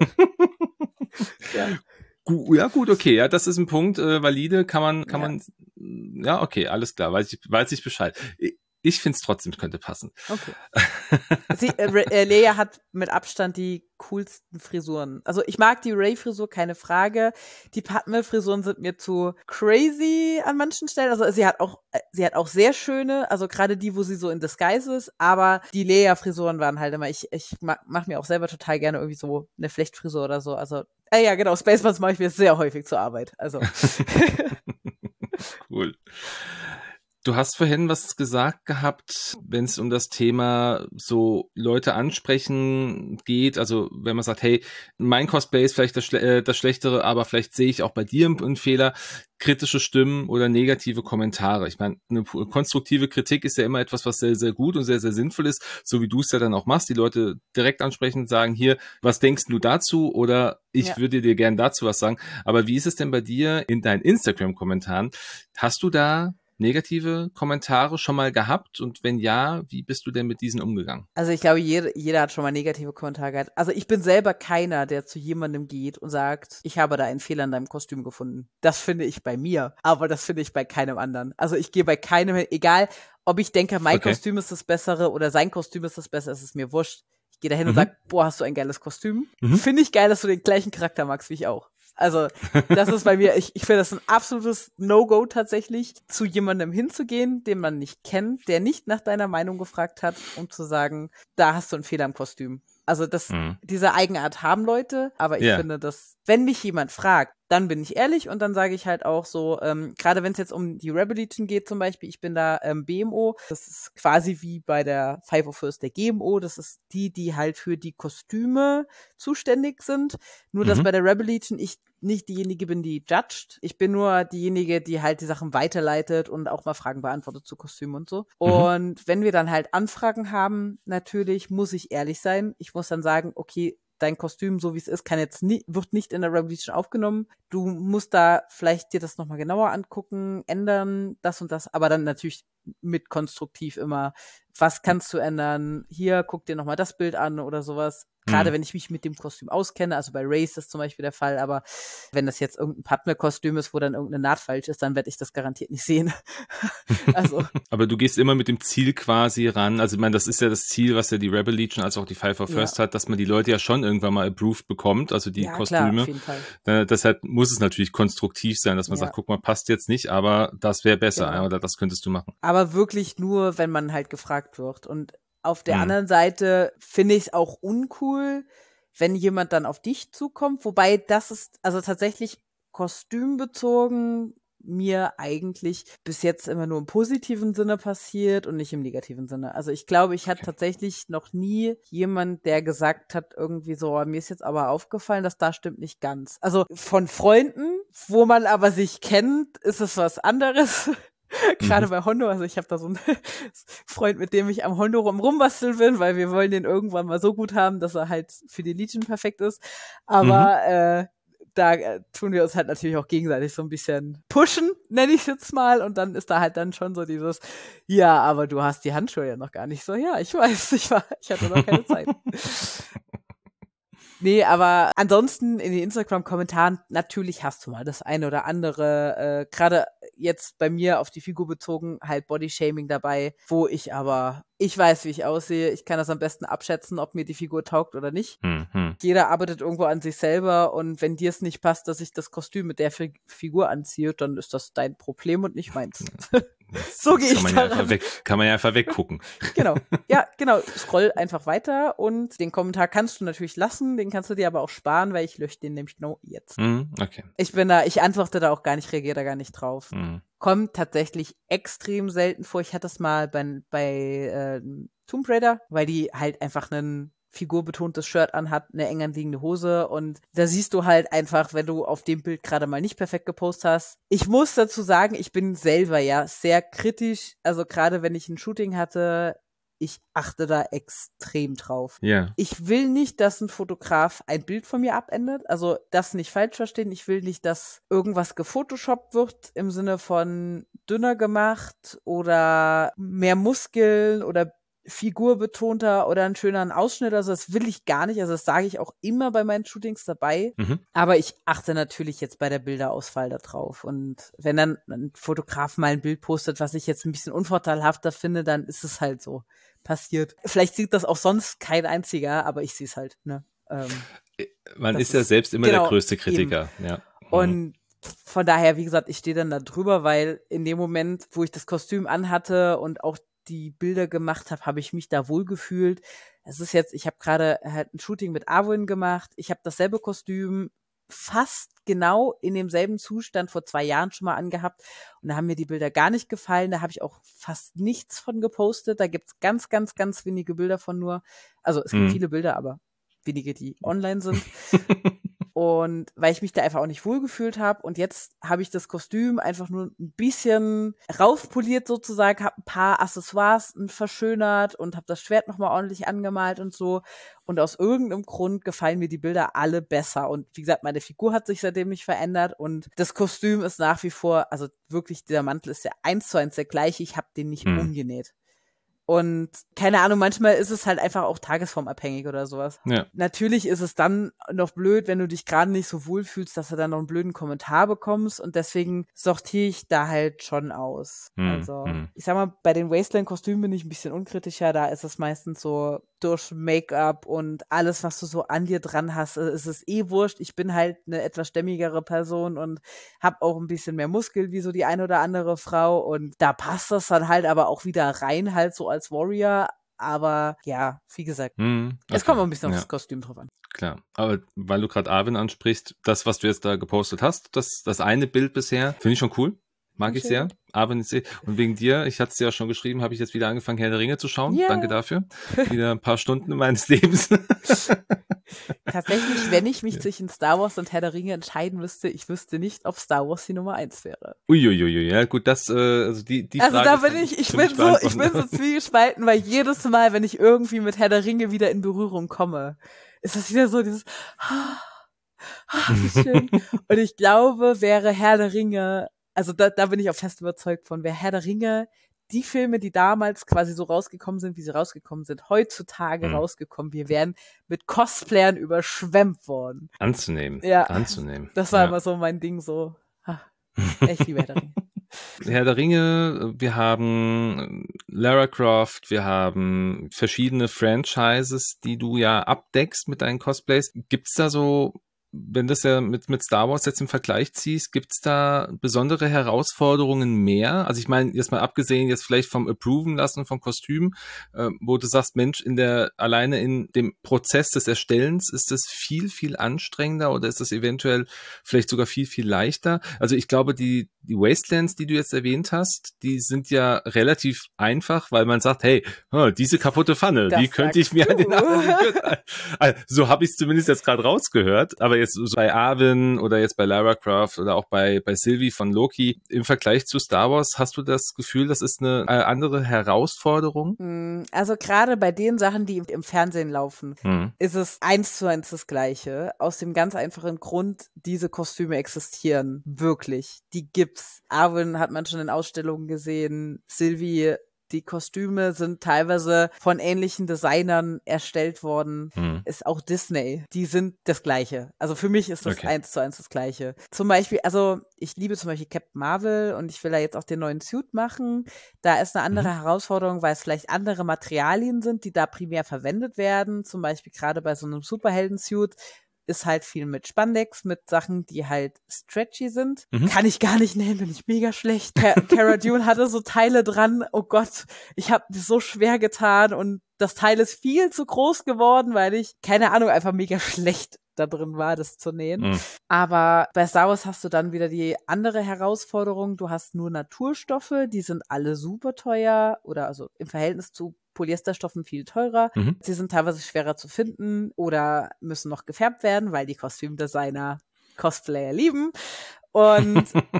[SPEAKER 2] Ja. Ja, gut, okay, ja, das ist ein Punkt, valide, kann man, ja, okay, alles klar, weiß ich Bescheid. Ich finde es trotzdem, könnte passen.
[SPEAKER 1] Okay. Leia hat mit Abstand die coolsten Frisuren. Also ich mag die Rey-Frisur, keine Frage. Die Padme-Frisuren sind mir zu crazy an manchen Stellen. Also sie hat auch sehr schöne, also gerade die, wo sie so in Disguise ist, aber die Leia-Frisuren waren halt immer, ich mach mir auch selber total gerne irgendwie so eine Flechtfrisur oder so. Also, ja, genau, Spaceballs mache ich mir sehr häufig zur Arbeit. Also.
[SPEAKER 2] Cool. Du hast vorhin was gesagt gehabt, wenn es um das Thema so Leute ansprechen geht, also wenn man sagt, hey, mein Cosplay ist vielleicht das Schlechtere, aber vielleicht sehe ich auch bei dir einen Fehler, kritische Stimmen oder negative Kommentare. Ich meine, eine konstruktive Kritik ist ja immer etwas, was sehr, sehr gut und sehr, sehr sinnvoll ist, so wie du es ja dann auch machst, die Leute direkt ansprechen und sagen, hier, was denkst du dazu oder ich würde dir gern dazu was sagen. Aber wie ist es denn bei dir in deinen Instagram-Kommentaren? Hast du da negative Kommentare schon mal gehabt? Und wenn ja, wie bist du denn mit diesen umgegangen?
[SPEAKER 1] Also ich glaube, jeder hat schon mal negative Kommentare gehabt. Also ich bin selber keiner, der zu jemandem geht und sagt, ich habe da einen Fehler in deinem Kostüm gefunden. Das finde ich bei mir, aber das finde ich bei keinem anderen. Also ich gehe bei keinem, egal ob ich denke, mein Kostüm ist das Bessere oder sein Kostüm ist das Bessere, es ist mir wurscht. Ich gehe dahin und sage, boah, hast du ein geiles Kostüm? Finde ich geil, dass du den gleichen Charakter magst wie ich auch. Also, das ist bei mir, ich finde das ein absolutes No-Go tatsächlich, zu jemandem hinzugehen, den man nicht kennt, der nicht nach deiner Meinung gefragt hat, um zu sagen, da hast du einen Fehler im Kostüm. Also diese Eigenart haben Leute, aber ich finde, dass, wenn mich jemand fragt, dann bin ich ehrlich und dann sage ich halt auch so, gerade wenn es jetzt um die Rebel Legion geht zum Beispiel, ich bin da BMO, das ist quasi wie bei der Five of First der GMO, das ist die halt für die Kostüme zuständig sind, nur dass bei der Rebel Legion ich nicht diejenige bin, die judged. Ich bin nur diejenige, die halt die Sachen weiterleitet und auch mal Fragen beantwortet zu Kostümen und so. Und wenn wir dann halt Anfragen haben, natürlich muss ich ehrlich sein. Ich muss dann sagen, okay, dein Kostüm, so wie es ist, wird nicht in der Revolution aufgenommen. Du musst da vielleicht dir das nochmal genauer angucken, ändern, das und das, aber dann natürlich mit konstruktiv immer, was kannst du ändern? Hier, guck dir nochmal das Bild an oder sowas. Gerade wenn ich mich mit dem Kostüm auskenne, also bei Ray ist das zum Beispiel der Fall, aber wenn das jetzt irgendein Padme-Kostüm ist, wo dann irgendeine Naht falsch ist, dann werde ich das garantiert nicht sehen. Also.
[SPEAKER 2] Aber du gehst immer mit dem Ziel quasi ran, also ich meine, das ist ja das Ziel, was ja die Rebel Legion als auch die Five of First hat, dass man die Leute ja schon irgendwann mal approved bekommt, also die Kostüme. Klar, auf jeden Fall. Deshalb muss es natürlich konstruktiv sein, dass man sagt, guck mal, passt jetzt nicht, aber das wäre besser, oder das könntest du machen.
[SPEAKER 1] Aber wirklich nur, wenn man halt gefragt wird. Und auf der anderen Seite finde ich es auch uncool, wenn jemand dann auf dich zukommt. Wobei das ist also tatsächlich kostümbezogen mir eigentlich bis jetzt immer nur im positiven Sinne passiert und nicht im negativen Sinne. Also ich glaube, ich hatte tatsächlich noch nie jemand, der gesagt hat irgendwie so, mir ist jetzt aber aufgefallen, dass da stimmt nicht ganz. Also von Freunden, wo man aber sich kennt, ist es was anderes. Gerade bei Hondo, also ich habe da so einen Freund, mit dem ich am Hondo rumbasteln bin, weil wir wollen den irgendwann mal so gut haben, dass er halt für die Legion perfekt ist. Aber da tun wir uns halt natürlich auch gegenseitig so ein bisschen pushen, nenne ich es jetzt mal. Und dann ist da halt dann schon so dieses, ja, aber du hast die Handschuhe ja noch gar nicht. So, ja, ich weiß, ich hatte noch keine Zeit. Nee, aber ansonsten in den Instagram-Kommentaren, natürlich hast du mal das eine oder andere, gerade jetzt bei mir auf die Figur bezogen halt Bodyshaming dabei, wo ich weiß, wie ich aussehe. Ich kann das am besten abschätzen, ob mir die Figur taugt oder nicht. Jeder arbeitet irgendwo an sich selber und wenn dir es nicht passt, dass ich das Kostüm mit der Figur anziehe, dann ist das dein Problem und nicht meins. So gehe ich daran.
[SPEAKER 2] Kann man ja einfach weggucken.
[SPEAKER 1] Genau. Ja, genau. Scroll einfach weiter und den Kommentar kannst du natürlich lassen, den kannst du dir aber auch sparen, weil ich lösche den nämlich genau jetzt.
[SPEAKER 2] Okay.
[SPEAKER 1] Ich antworte da auch gar nicht, reagiere da gar nicht drauf. Kommt tatsächlich extrem selten vor. Ich hatte es mal bei Tomb Raider, weil die halt einfach einen figurbetontes Shirt anhat, eine eng anliegende Hose und da siehst du halt einfach, wenn du auf dem Bild gerade mal nicht perfekt gepostet hast. Ich muss dazu sagen, ich bin selber ja sehr kritisch, also gerade wenn ich ein Shooting hatte, ich achte da extrem drauf.
[SPEAKER 2] Ja.
[SPEAKER 1] Ich will nicht, dass ein Fotograf ein Bild von mir abändert, also das nicht falsch verstehen, ich will nicht, dass irgendwas gefotoshoppt wird im Sinne von dünner gemacht oder mehr Muskeln oder figurbetonter oder einen schöneren Ausschnitt, also das will ich gar nicht, also das sage ich auch immer bei meinen Shootings dabei, aber ich achte natürlich jetzt bei der Bilderauswahl da drauf und wenn dann ein Fotograf mal ein Bild postet, was ich jetzt ein bisschen unvorteilhafter finde, dann ist es halt so passiert. Vielleicht sieht das auch sonst kein einziger, aber ich sehe es halt, ne.
[SPEAKER 2] Man ist ja selbst immer der größte Kritiker, ja.
[SPEAKER 1] Und von daher, wie gesagt, ich stehe dann da drüber, weil in dem Moment, wo ich das Kostüm anhatte und auch die Bilder gemacht habe, habe ich mich da wohlgefühlt. Es ist jetzt, ich habe gerade halt ein Shooting mit Arwen gemacht. Ich habe dasselbe Kostüm fast genau in demselben Zustand vor 2 Jahren schon mal angehabt. Und da haben mir die Bilder gar nicht gefallen. Da habe ich auch fast nichts von gepostet. Da gibt's ganz, ganz, ganz wenige Bilder von nur. Also es gibt viele Bilder, aber wenige, die online sind. Und weil ich mich da einfach auch nicht wohlgefühlt habe. Und jetzt habe ich das Kostüm einfach nur ein bisschen raufpoliert sozusagen, habe ein paar Accessoires verschönert und habe das Schwert nochmal ordentlich angemalt und so. Und aus irgendeinem Grund gefallen mir die Bilder alle besser. Und wie gesagt, meine Figur hat sich seitdem nicht verändert. Und das Kostüm ist nach wie vor, also wirklich, dieser Mantel ist ja 1:1 der gleiche. Ich habe den nicht umgenäht. Und keine Ahnung, manchmal ist es halt einfach auch tagesformabhängig oder sowas.
[SPEAKER 2] Ja.
[SPEAKER 1] Natürlich ist es dann noch blöd, wenn du dich gerade nicht so wohl fühlst, dass du dann noch einen blöden Kommentar bekommst. Und deswegen sortiere ich da halt schon aus. Also, ich sag mal, bei den Wasteland-Kostümen bin ich ein bisschen unkritischer. Da ist es meistens so durch Make-up und alles, was du so an dir dran hast, ist es wurscht. Ich bin halt eine etwas stämmigere Person und habe auch ein bisschen mehr Muskel wie so die eine oder andere Frau. Und da passt das dann halt aber auch wieder rein, halt so als Warrior. Aber ja, wie gesagt, es kommt auch ein bisschen aufs Kostüm drauf an.
[SPEAKER 2] Klar, aber weil du gerade Arwen ansprichst, das, was du jetzt da gepostet hast, das eine Bild bisher, finde ich schon cool. Mag ich sehr. Arwen ist und wegen dir, ich hatte es dir ja schon geschrieben, habe ich jetzt wieder angefangen, Herr der Ringe zu schauen.
[SPEAKER 1] Yeah.
[SPEAKER 2] Danke dafür. Wieder ein paar Stunden meines Lebens.
[SPEAKER 1] Tatsächlich, wenn ich mich zwischen Star Wars und Herr der Ringe entscheiden müsste, ich wüsste nicht, ob Star Wars die Nummer 1 wäre.
[SPEAKER 2] Uiuiui, ja gut, das, also die
[SPEAKER 1] also
[SPEAKER 2] Frage.
[SPEAKER 1] Also da bin ich bin so zwiegespalten, weil jedes Mal, wenn ich irgendwie mit Herr der Ringe wieder in Berührung komme, ist das wieder so dieses, wie schön. Und ich glaube, wäre Herr der Ringe, also da bin ich auch fest überzeugt von, wäre Herr der Ringe die Filme, die damals quasi so rausgekommen sind, wie sie rausgekommen sind, heutzutage rausgekommen. Wir wären mit Cosplayern überschwemmt worden.
[SPEAKER 2] Anzunehmen.
[SPEAKER 1] Das war immer so mein Ding, so, echt liebe Herr der Ringe.
[SPEAKER 2] Herr der Ringe, wir haben Lara Croft, wir haben verschiedene Franchises, die du ja abdeckst mit deinen Cosplays. Gibt's da so, wenn du das ja mit Star Wars jetzt im Vergleich ziehst, gibt's da besondere Herausforderungen mehr? Also ich meine, jetzt mal abgesehen jetzt vielleicht vom Approven lassen vom Kostüm, wo du sagst, Mensch, alleine in dem Prozess des Erstellens ist das viel, viel anstrengender oder ist das eventuell vielleicht sogar viel, viel leichter? Also ich glaube, die Wastelands, die du jetzt erwähnt hast, die sind ja relativ einfach, weil man sagt, hey, diese kaputte Pfanne, die könnte ich mir an den also, so habe ich es zumindest jetzt gerade rausgehört, aber jetzt so bei Arwen oder jetzt bei Lara Croft oder auch bei Sylvie von Loki, im Vergleich zu Star Wars, hast du das Gefühl, das ist eine andere Herausforderung?
[SPEAKER 1] Also gerade bei den Sachen, die im Fernsehen laufen, ist es 1:1 das Gleiche. Aus dem ganz einfachen Grund, diese Kostüme existieren. Wirklich. Die gibt's. Arwen hat man schon in Ausstellungen gesehen. Sylvie Die Kostüme sind teilweise von ähnlichen Designern erstellt worden. Ist auch Disney. Die sind das Gleiche. Also für mich ist das 1:1 das Gleiche. Zum Beispiel, also ich liebe zum Beispiel Captain Marvel und ich will da jetzt auch den neuen Suit machen. Da ist eine andere Herausforderung, weil es vielleicht andere Materialien sind, die da primär verwendet werden. Zum Beispiel gerade bei so einem Superhelden-Suit ist halt viel mit Spandex, mit Sachen, die halt stretchy sind. Kann ich gar nicht nennen, bin ich mega schlecht. Cara Dune hatte so Teile dran, oh Gott, ich habe das so schwer getan und das Teil ist viel zu groß geworden, weil ich, keine Ahnung, einfach mega schlecht da drin war, das zu nähen. Aber bei Star Wars hast du dann wieder die andere Herausforderung, du hast nur Naturstoffe, die sind alle super teuer oder also im Verhältnis zu Polyesterstoffen viel teurer. Sie sind teilweise schwerer zu finden oder müssen noch gefärbt werden, weil die Kostümdesigner Cosplayer lieben. Und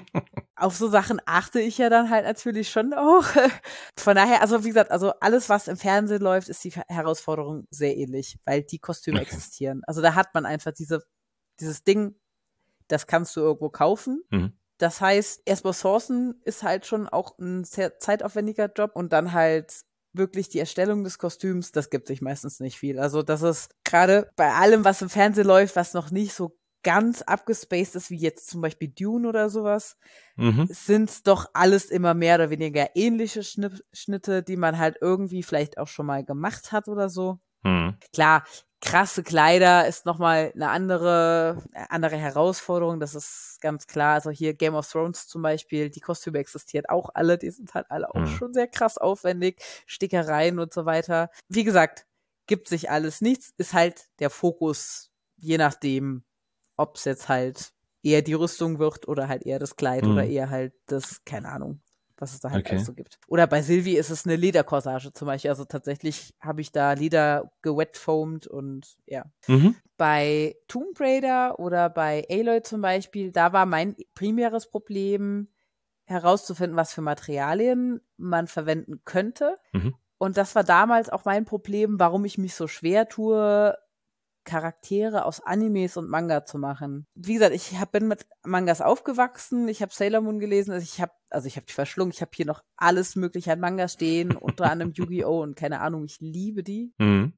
[SPEAKER 1] auf so Sachen achte ich ja dann halt natürlich schon auch. Von daher, also wie gesagt, also alles, was im Fernsehen läuft, ist die Herausforderung sehr ähnlich, weil die Kostüme existieren. Also da hat man einfach dieses Ding, das kannst du irgendwo kaufen. Das heißt, erstmal sourcen ist halt schon auch ein sehr zeitaufwendiger Job und dann halt wirklich die Erstellung des Kostüms, das gibt sich meistens nicht viel. Also das ist gerade bei allem, was im Fernsehen läuft, was noch nicht so ganz abgespaced ist, wie jetzt zum Beispiel Dune oder sowas, sind's doch alles immer mehr oder weniger ähnliche Schnitte, die man halt irgendwie vielleicht auch schon mal gemacht hat oder so. Klar, krasse Kleider ist nochmal eine andere Herausforderung, das ist ganz klar. Also hier Game of Thrones zum Beispiel, die Kostüme existieren auch alle, die sind halt alle auch schon sehr krass aufwendig, Stickereien und so weiter. Wie gesagt, gibt sich alles nichts, ist halt der Fokus, je nachdem, ob es jetzt halt eher die Rüstung wird oder halt eher das Kleid oder eher halt das, keine Ahnung, was es da halt alles so gibt. Oder bei Sylvie ist es eine Ledercorsage zum Beispiel. Also tatsächlich habe ich da Leder gewetfoamed und ja. Bei Tomb Raider oder bei Aloy zum Beispiel, da war mein primäres Problem herauszufinden, was für Materialien man verwenden könnte. Und das war damals auch mein Problem, warum ich mich so schwer tue, Charaktere aus Animes und Manga zu machen. Wie gesagt, bin mit Mangas aufgewachsen, ich habe Sailor Moon gelesen, ich habe die verschlungen, ich habe hier noch alles mögliche an Manga stehen, unter anderem Yu-Gi-Oh! Und keine Ahnung, ich liebe die.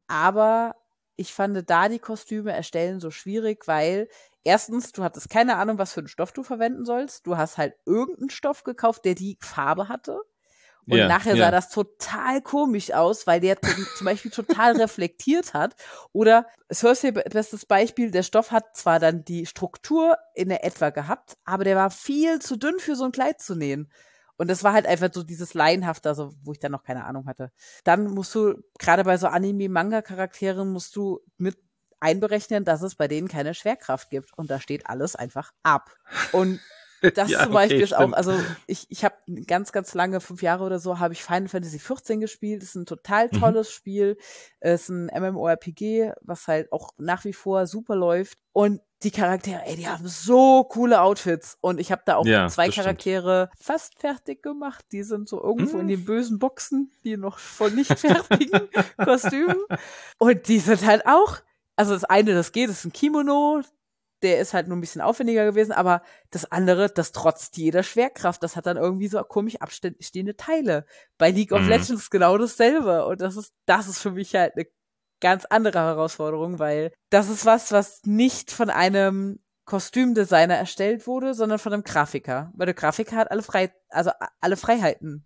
[SPEAKER 1] Aber ich fand da die Kostüme erstellen so schwierig, weil erstens, du hattest keine Ahnung, was für einen Stoff du verwenden sollst. Du hast halt irgendeinen Stoff gekauft, der die Farbe hatte. Und nachher sah das total komisch aus, weil der zum Beispiel total reflektiert hat. Oder, Cersei, bestes Beispiel, der Stoff hat zwar dann die Struktur in der etwa gehabt, aber der war viel zu dünn für so ein Kleid zu nähen. Und das war halt einfach so dieses Laienhafte, also wo ich dann noch keine Ahnung hatte. Dann musst du, gerade bei so Anime-Manga-Charakteren, musst du mit einberechnen, dass es bei denen keine Schwerkraft gibt. Und da steht alles einfach ab. Und das zum Beispiel ist auch, also ich habe ganz, ganz lange, 5 Jahre oder so, habe ich Final Fantasy 14 gespielt. Das ist ein total tolles Spiel. Es ist ein MMORPG, was halt auch nach wie vor super läuft. Und die Charaktere, ey, die haben so coole Outfits. Und ich habe da auch 2 Charaktere fast fertig gemacht. Die sind so irgendwo in den bösen Boxen, die noch von nicht fertigen Kostümen. Und die sind halt auch, also das eine, das geht, das ist ein Kimono. Der ist halt nur ein bisschen aufwendiger gewesen, aber das andere, das trotzt jeder Schwerkraft. Das hat dann irgendwie so komisch abstehende Teile. Bei League of Legends genau dasselbe. Und das ist für mich halt eine ganz andere Herausforderung, weil das ist was nicht von einem Kostümdesigner erstellt wurde, sondern von einem Grafiker. Weil der Grafiker hat alle Freiheiten.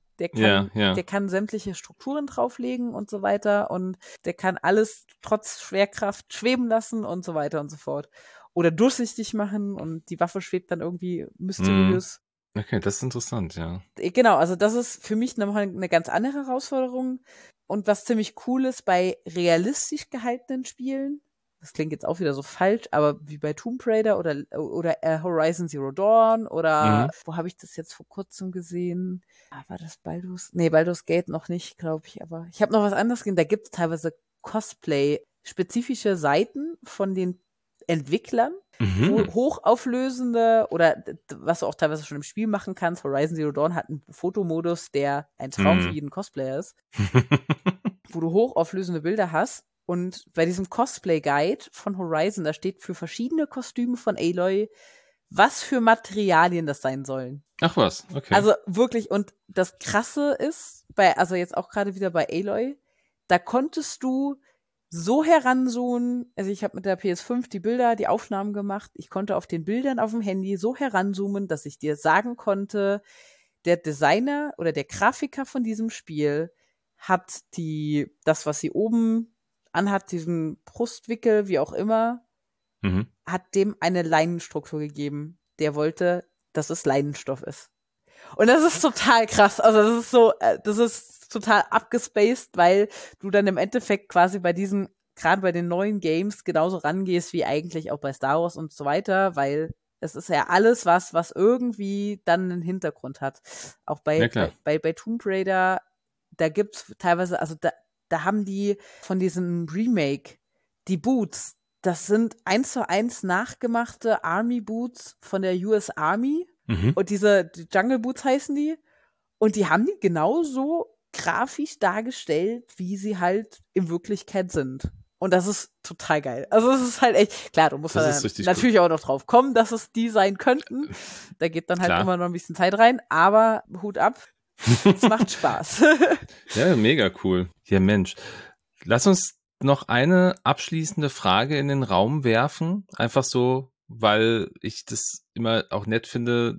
[SPEAKER 1] Der kann sämtliche Strukturen drauflegen und so weiter und der kann alles trotz Schwerkraft schweben lassen und so weiter und so fort. Oder durchsichtig machen und die Waffe schwebt dann irgendwie mysteriös.
[SPEAKER 2] Okay, das ist interessant, ja.
[SPEAKER 1] Genau, also das ist für mich nochmal eine ganz andere Herausforderung. Und was ziemlich cool ist bei realistisch gehaltenen Spielen, das klingt jetzt auch wieder so falsch, aber wie bei Tomb Raider oder Horizon Zero Dawn oder wo habe ich das jetzt vor kurzem gesehen? War das Baldur's Gate noch nicht, glaube ich, aber ich habe noch was anderes gesehen, da gibt es teilweise Cosplay-spezifische Seiten von den Entwicklern, wo hochauflösende oder was du auch teilweise schon im Spiel machen kannst. Horizon Zero Dawn hat einen Fotomodus, der ein Traum für jeden Cosplayer ist, wo du hochauflösende Bilder hast. Und bei diesem Cosplay-Guide von Horizon, da steht für verschiedene Kostüme von Aloy, was für Materialien das sein sollen.
[SPEAKER 2] Ach was, okay.
[SPEAKER 1] Also wirklich, und das Krasse ist, also jetzt auch gerade wieder bei Aloy, da konntest du so heranzoomen, also ich habe mit der PS5 die Aufnahmen gemacht, ich konnte auf den Bildern auf dem Handy so heranzoomen, dass ich dir sagen konnte, der Designer oder der Grafiker von diesem Spiel hat das, was sie oben anhat, diesen Brustwickel, wie auch immer, hat dem eine Leinenstruktur gegeben. Der wollte, dass es Leinenstoff ist. Und das ist total krass. Also das ist total abgespaced, weil du dann im Endeffekt quasi gerade bei den neuen Games genauso rangehst wie eigentlich auch bei Star Wars und so weiter, weil es ist ja alles was irgendwie dann einen Hintergrund hat. Auch bei Tomb Raider, da gibt's teilweise, also da haben die von diesem Remake die Boots, das sind 1:1 nachgemachte Army Boots von der US Army. Und die Jungle Boots heißen die. Und die haben die genauso grafisch dargestellt, wie sie halt in Wirklichkeit sind. Und das ist total geil. Also es ist halt echt, klar, du musst natürlich auch noch drauf kommen, dass es die sein könnten. Da geht dann halt immer noch ein bisschen Zeit rein, aber Hut ab, es macht Spaß.
[SPEAKER 2] Ja, mega cool. Ja, Mensch. Lass uns noch eine abschließende Frage in den Raum werfen. Einfach so, weil ich das immer auch nett finde,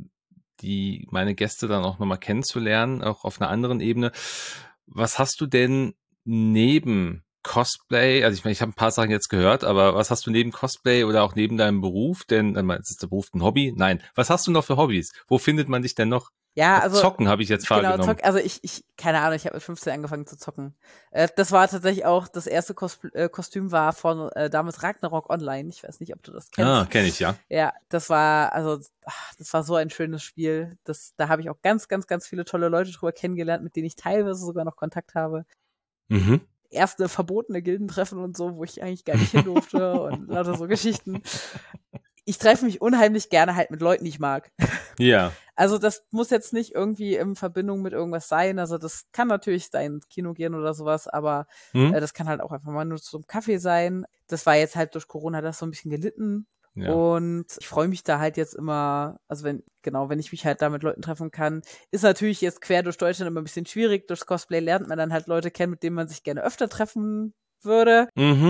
[SPEAKER 2] meine Gäste dann auch nochmal kennenzulernen, auch auf einer anderen Ebene. Was hast du denn neben Cosplay, also ich meine, ich habe ein paar Sachen jetzt gehört, aber was hast du neben Cosplay oder auch neben deinem Beruf? Denn ist der Beruf ein Hobby? Nein. Was hast du noch für Hobbys? Wo findet man dich denn noch?
[SPEAKER 1] Ja, also
[SPEAKER 2] Zocken habe ich jetzt wahrgenommen.
[SPEAKER 1] Also ich keine Ahnung, ich habe mit 15 angefangen zu zocken. Das war tatsächlich auch, das erste Kostüm war von damals Ragnarok Online. Ich weiß nicht, ob du das kennst.
[SPEAKER 2] Ah, kenne ich, ja.
[SPEAKER 1] Ja, das war so ein schönes Spiel. Da habe ich auch ganz, ganz, ganz viele tolle Leute drüber kennengelernt, mit denen ich teilweise sogar noch Kontakt habe. Erste verbotene Gildentreffen und so, wo ich eigentlich gar nicht hin durfte und lauter so Geschichten. Ich treffe mich unheimlich gerne halt mit Leuten, die ich mag.
[SPEAKER 2] Ja.
[SPEAKER 1] Also das muss jetzt nicht irgendwie in Verbindung mit irgendwas sein. Also das kann natürlich sein, ins Kino gehen oder sowas, aber das kann halt auch einfach mal nur zum Kaffee sein. Das war jetzt halt durch Corona das so ein bisschen gelitten. Ja. Und ich freue mich da halt jetzt immer, also wenn ich mich halt da mit Leuten treffen kann, ist natürlich jetzt quer durch Deutschland immer ein bisschen schwierig. Durchs Cosplay lernt man dann halt Leute kennen, mit denen man sich gerne öfter treffen würde.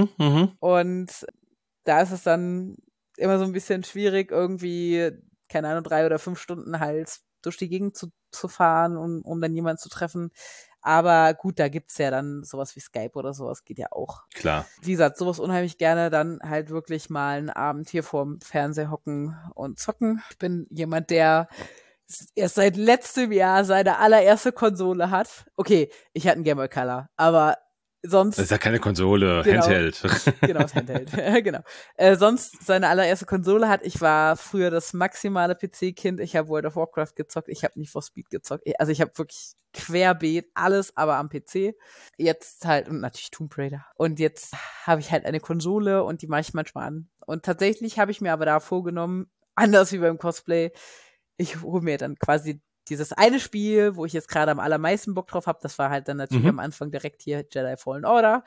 [SPEAKER 1] Und da ist es dann immer so ein bisschen schwierig, irgendwie, keine Ahnung, 3 oder 5 Stunden halt durch die Gegend zu fahren, um dann jemanden zu treffen. Aber gut, da gibt's ja dann sowas wie Skype oder sowas, geht ja auch.
[SPEAKER 2] Klar.
[SPEAKER 1] Wie gesagt, sowas unheimlich gerne, dann halt wirklich mal einen Abend hier vorm Fernseher hocken und zocken. Ich bin jemand, der erst seit letztem Jahr seine allererste Konsole hat. Okay, ich hatte einen Game Boy Color, aber sonst.
[SPEAKER 2] Das ist ja keine Konsole, genau, Handheld.
[SPEAKER 1] Genau, Handheld. Genau. Sonst seine allererste Konsole hat. Ich war früher das maximale PC-Kind. Ich habe World of Warcraft gezockt. Ich habe Need for Speed gezockt. Also ich habe wirklich querbeet alles, aber am PC. Jetzt halt, und natürlich Tomb Raider. Und jetzt habe ich halt eine Konsole und die mache ich manchmal an. Und tatsächlich habe ich mir aber da vorgenommen, anders wie beim Cosplay, ich hole mir dann quasi dieses eine Spiel, wo ich jetzt gerade am allermeisten Bock drauf habe, das war halt dann natürlich am Anfang direkt hier Jedi Fallen Order.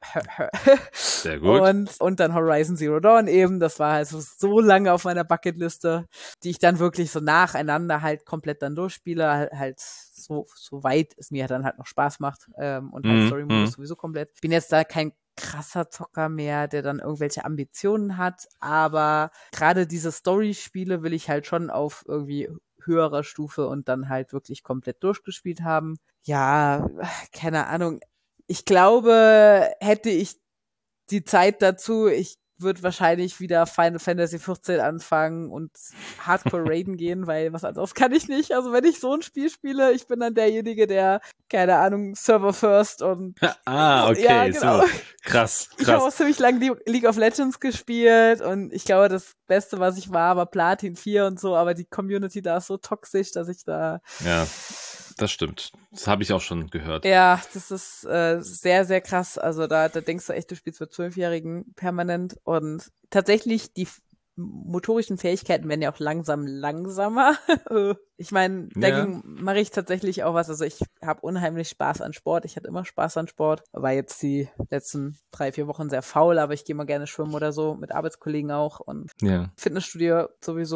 [SPEAKER 2] Sehr gut.
[SPEAKER 1] Und dann Horizon Zero Dawn eben, das war halt so lange auf meiner Bucketliste, die ich dann wirklich so nacheinander halt komplett dann durchspiele, halt so weit es mir dann halt noch Spaß macht und halt Story-Modus sowieso komplett. Ich bin jetzt da kein krasser Zocker mehr, der dann irgendwelche Ambitionen hat, aber gerade diese Story-Spiele will ich halt schon auf irgendwie höherer Stufe und dann halt wirklich komplett durchgespielt haben. Ja, keine Ahnung. Ich glaube, hätte ich die Zeit dazu, ich würde wahrscheinlich wieder Final Fantasy 14 anfangen und Hardcore raiden gehen, weil was anderes kann ich nicht. Also wenn ich so ein Spiel spiele, ich bin dann derjenige, der, keine Ahnung, Server First und
[SPEAKER 2] okay, ja, genau. So. Krass.
[SPEAKER 1] Ich habe auch ziemlich lange League of Legends gespielt und ich glaube, das Beste, was ich war Platin 4 und so, aber die Community da ist so toxisch, dass ich da...
[SPEAKER 2] Ja, das stimmt. Das habe ich auch schon gehört.
[SPEAKER 1] Ja, das ist sehr, sehr krass. Also da denkst du echt, du spielst mit 12-Jährigen permanent und tatsächlich die motorischen Fähigkeiten werden ja auch langsamer. Ich meine, dagegen mache ich tatsächlich auch was. Also ich habe unheimlich Spaß an Sport. Ich hatte immer Spaß an Sport. War jetzt die letzten 3-4 Wochen sehr faul, aber ich gehe mal gerne schwimmen oder so, mit Arbeitskollegen auch. Und Fitnessstudio sowieso.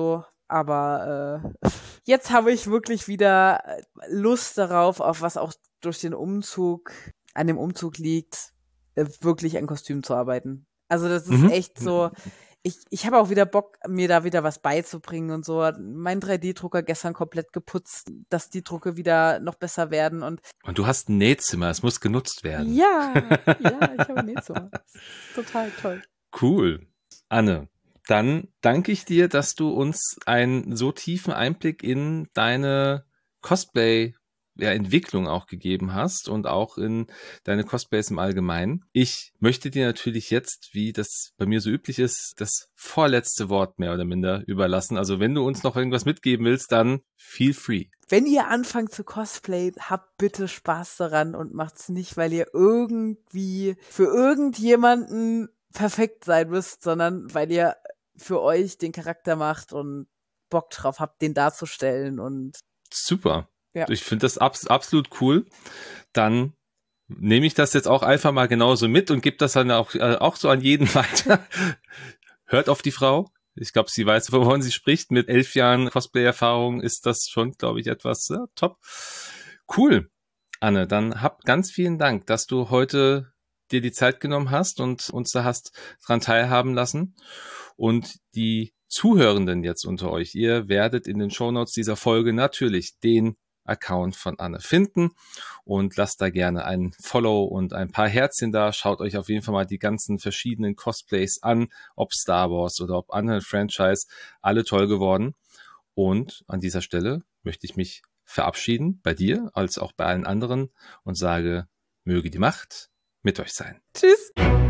[SPEAKER 1] Aber jetzt habe ich wirklich wieder Lust darauf, auf was auch durch den Umzug, an dem Umzug liegt, wirklich an Kostüm zu arbeiten. Also das ist echt so, ich habe auch wieder Bock, mir da wieder was beizubringen und so. Mein 3D-Drucker gestern komplett geputzt, dass die Drucke wieder noch besser werden. Und
[SPEAKER 2] du hast ein Nähzimmer, es muss genutzt werden.
[SPEAKER 1] Ja, ich habe ein Nähzimmer. Das ist total toll.
[SPEAKER 2] Cool. Anne, dann danke ich dir, dass du uns einen so tiefen Einblick in deine Cosplay-Entwicklung auch gegeben hast und auch in deine Cosplays im Allgemeinen. Ich möchte dir natürlich jetzt, wie das bei mir so üblich ist, das vorletzte Wort mehr oder minder überlassen. Also wenn du uns noch irgendwas mitgeben willst, dann feel free.
[SPEAKER 1] Wenn ihr anfangt zu cosplayen, habt bitte Spaß daran und macht's nicht, weil ihr irgendwie für irgendjemanden perfekt sein müsst, sondern weil ihr für euch den Charakter macht und Bock drauf habt, den darzustellen. Und
[SPEAKER 2] super.
[SPEAKER 1] Ja.
[SPEAKER 2] Ich finde das absolut cool. Dann nehme ich das jetzt auch einfach mal genauso mit und gebe das dann auch so an jeden weiter. Hört auf die Frau. Ich glaube, sie weiß, wovon sie spricht. Mit 11 Jahren Cosplay-Erfahrung ist das schon, glaube ich, etwas top. Cool. Anne, dann hab ganz vielen Dank, dass du heute dir die Zeit genommen hast und uns da hast dran teilhaben lassen. Und die Zuhörenden jetzt unter euch, ihr werdet in den Shownotes dieser Folge natürlich den Account von Anne finden und lasst da gerne ein Follow und ein paar Herzchen da. Schaut euch auf jeden Fall mal die ganzen verschiedenen Cosplays an, ob Star Wars oder ob andere Franchise, alle toll geworden. Und an dieser Stelle möchte ich mich verabschieden, bei dir als auch bei allen anderen und sage, möge die Macht mit euch sein.
[SPEAKER 1] Tschüss.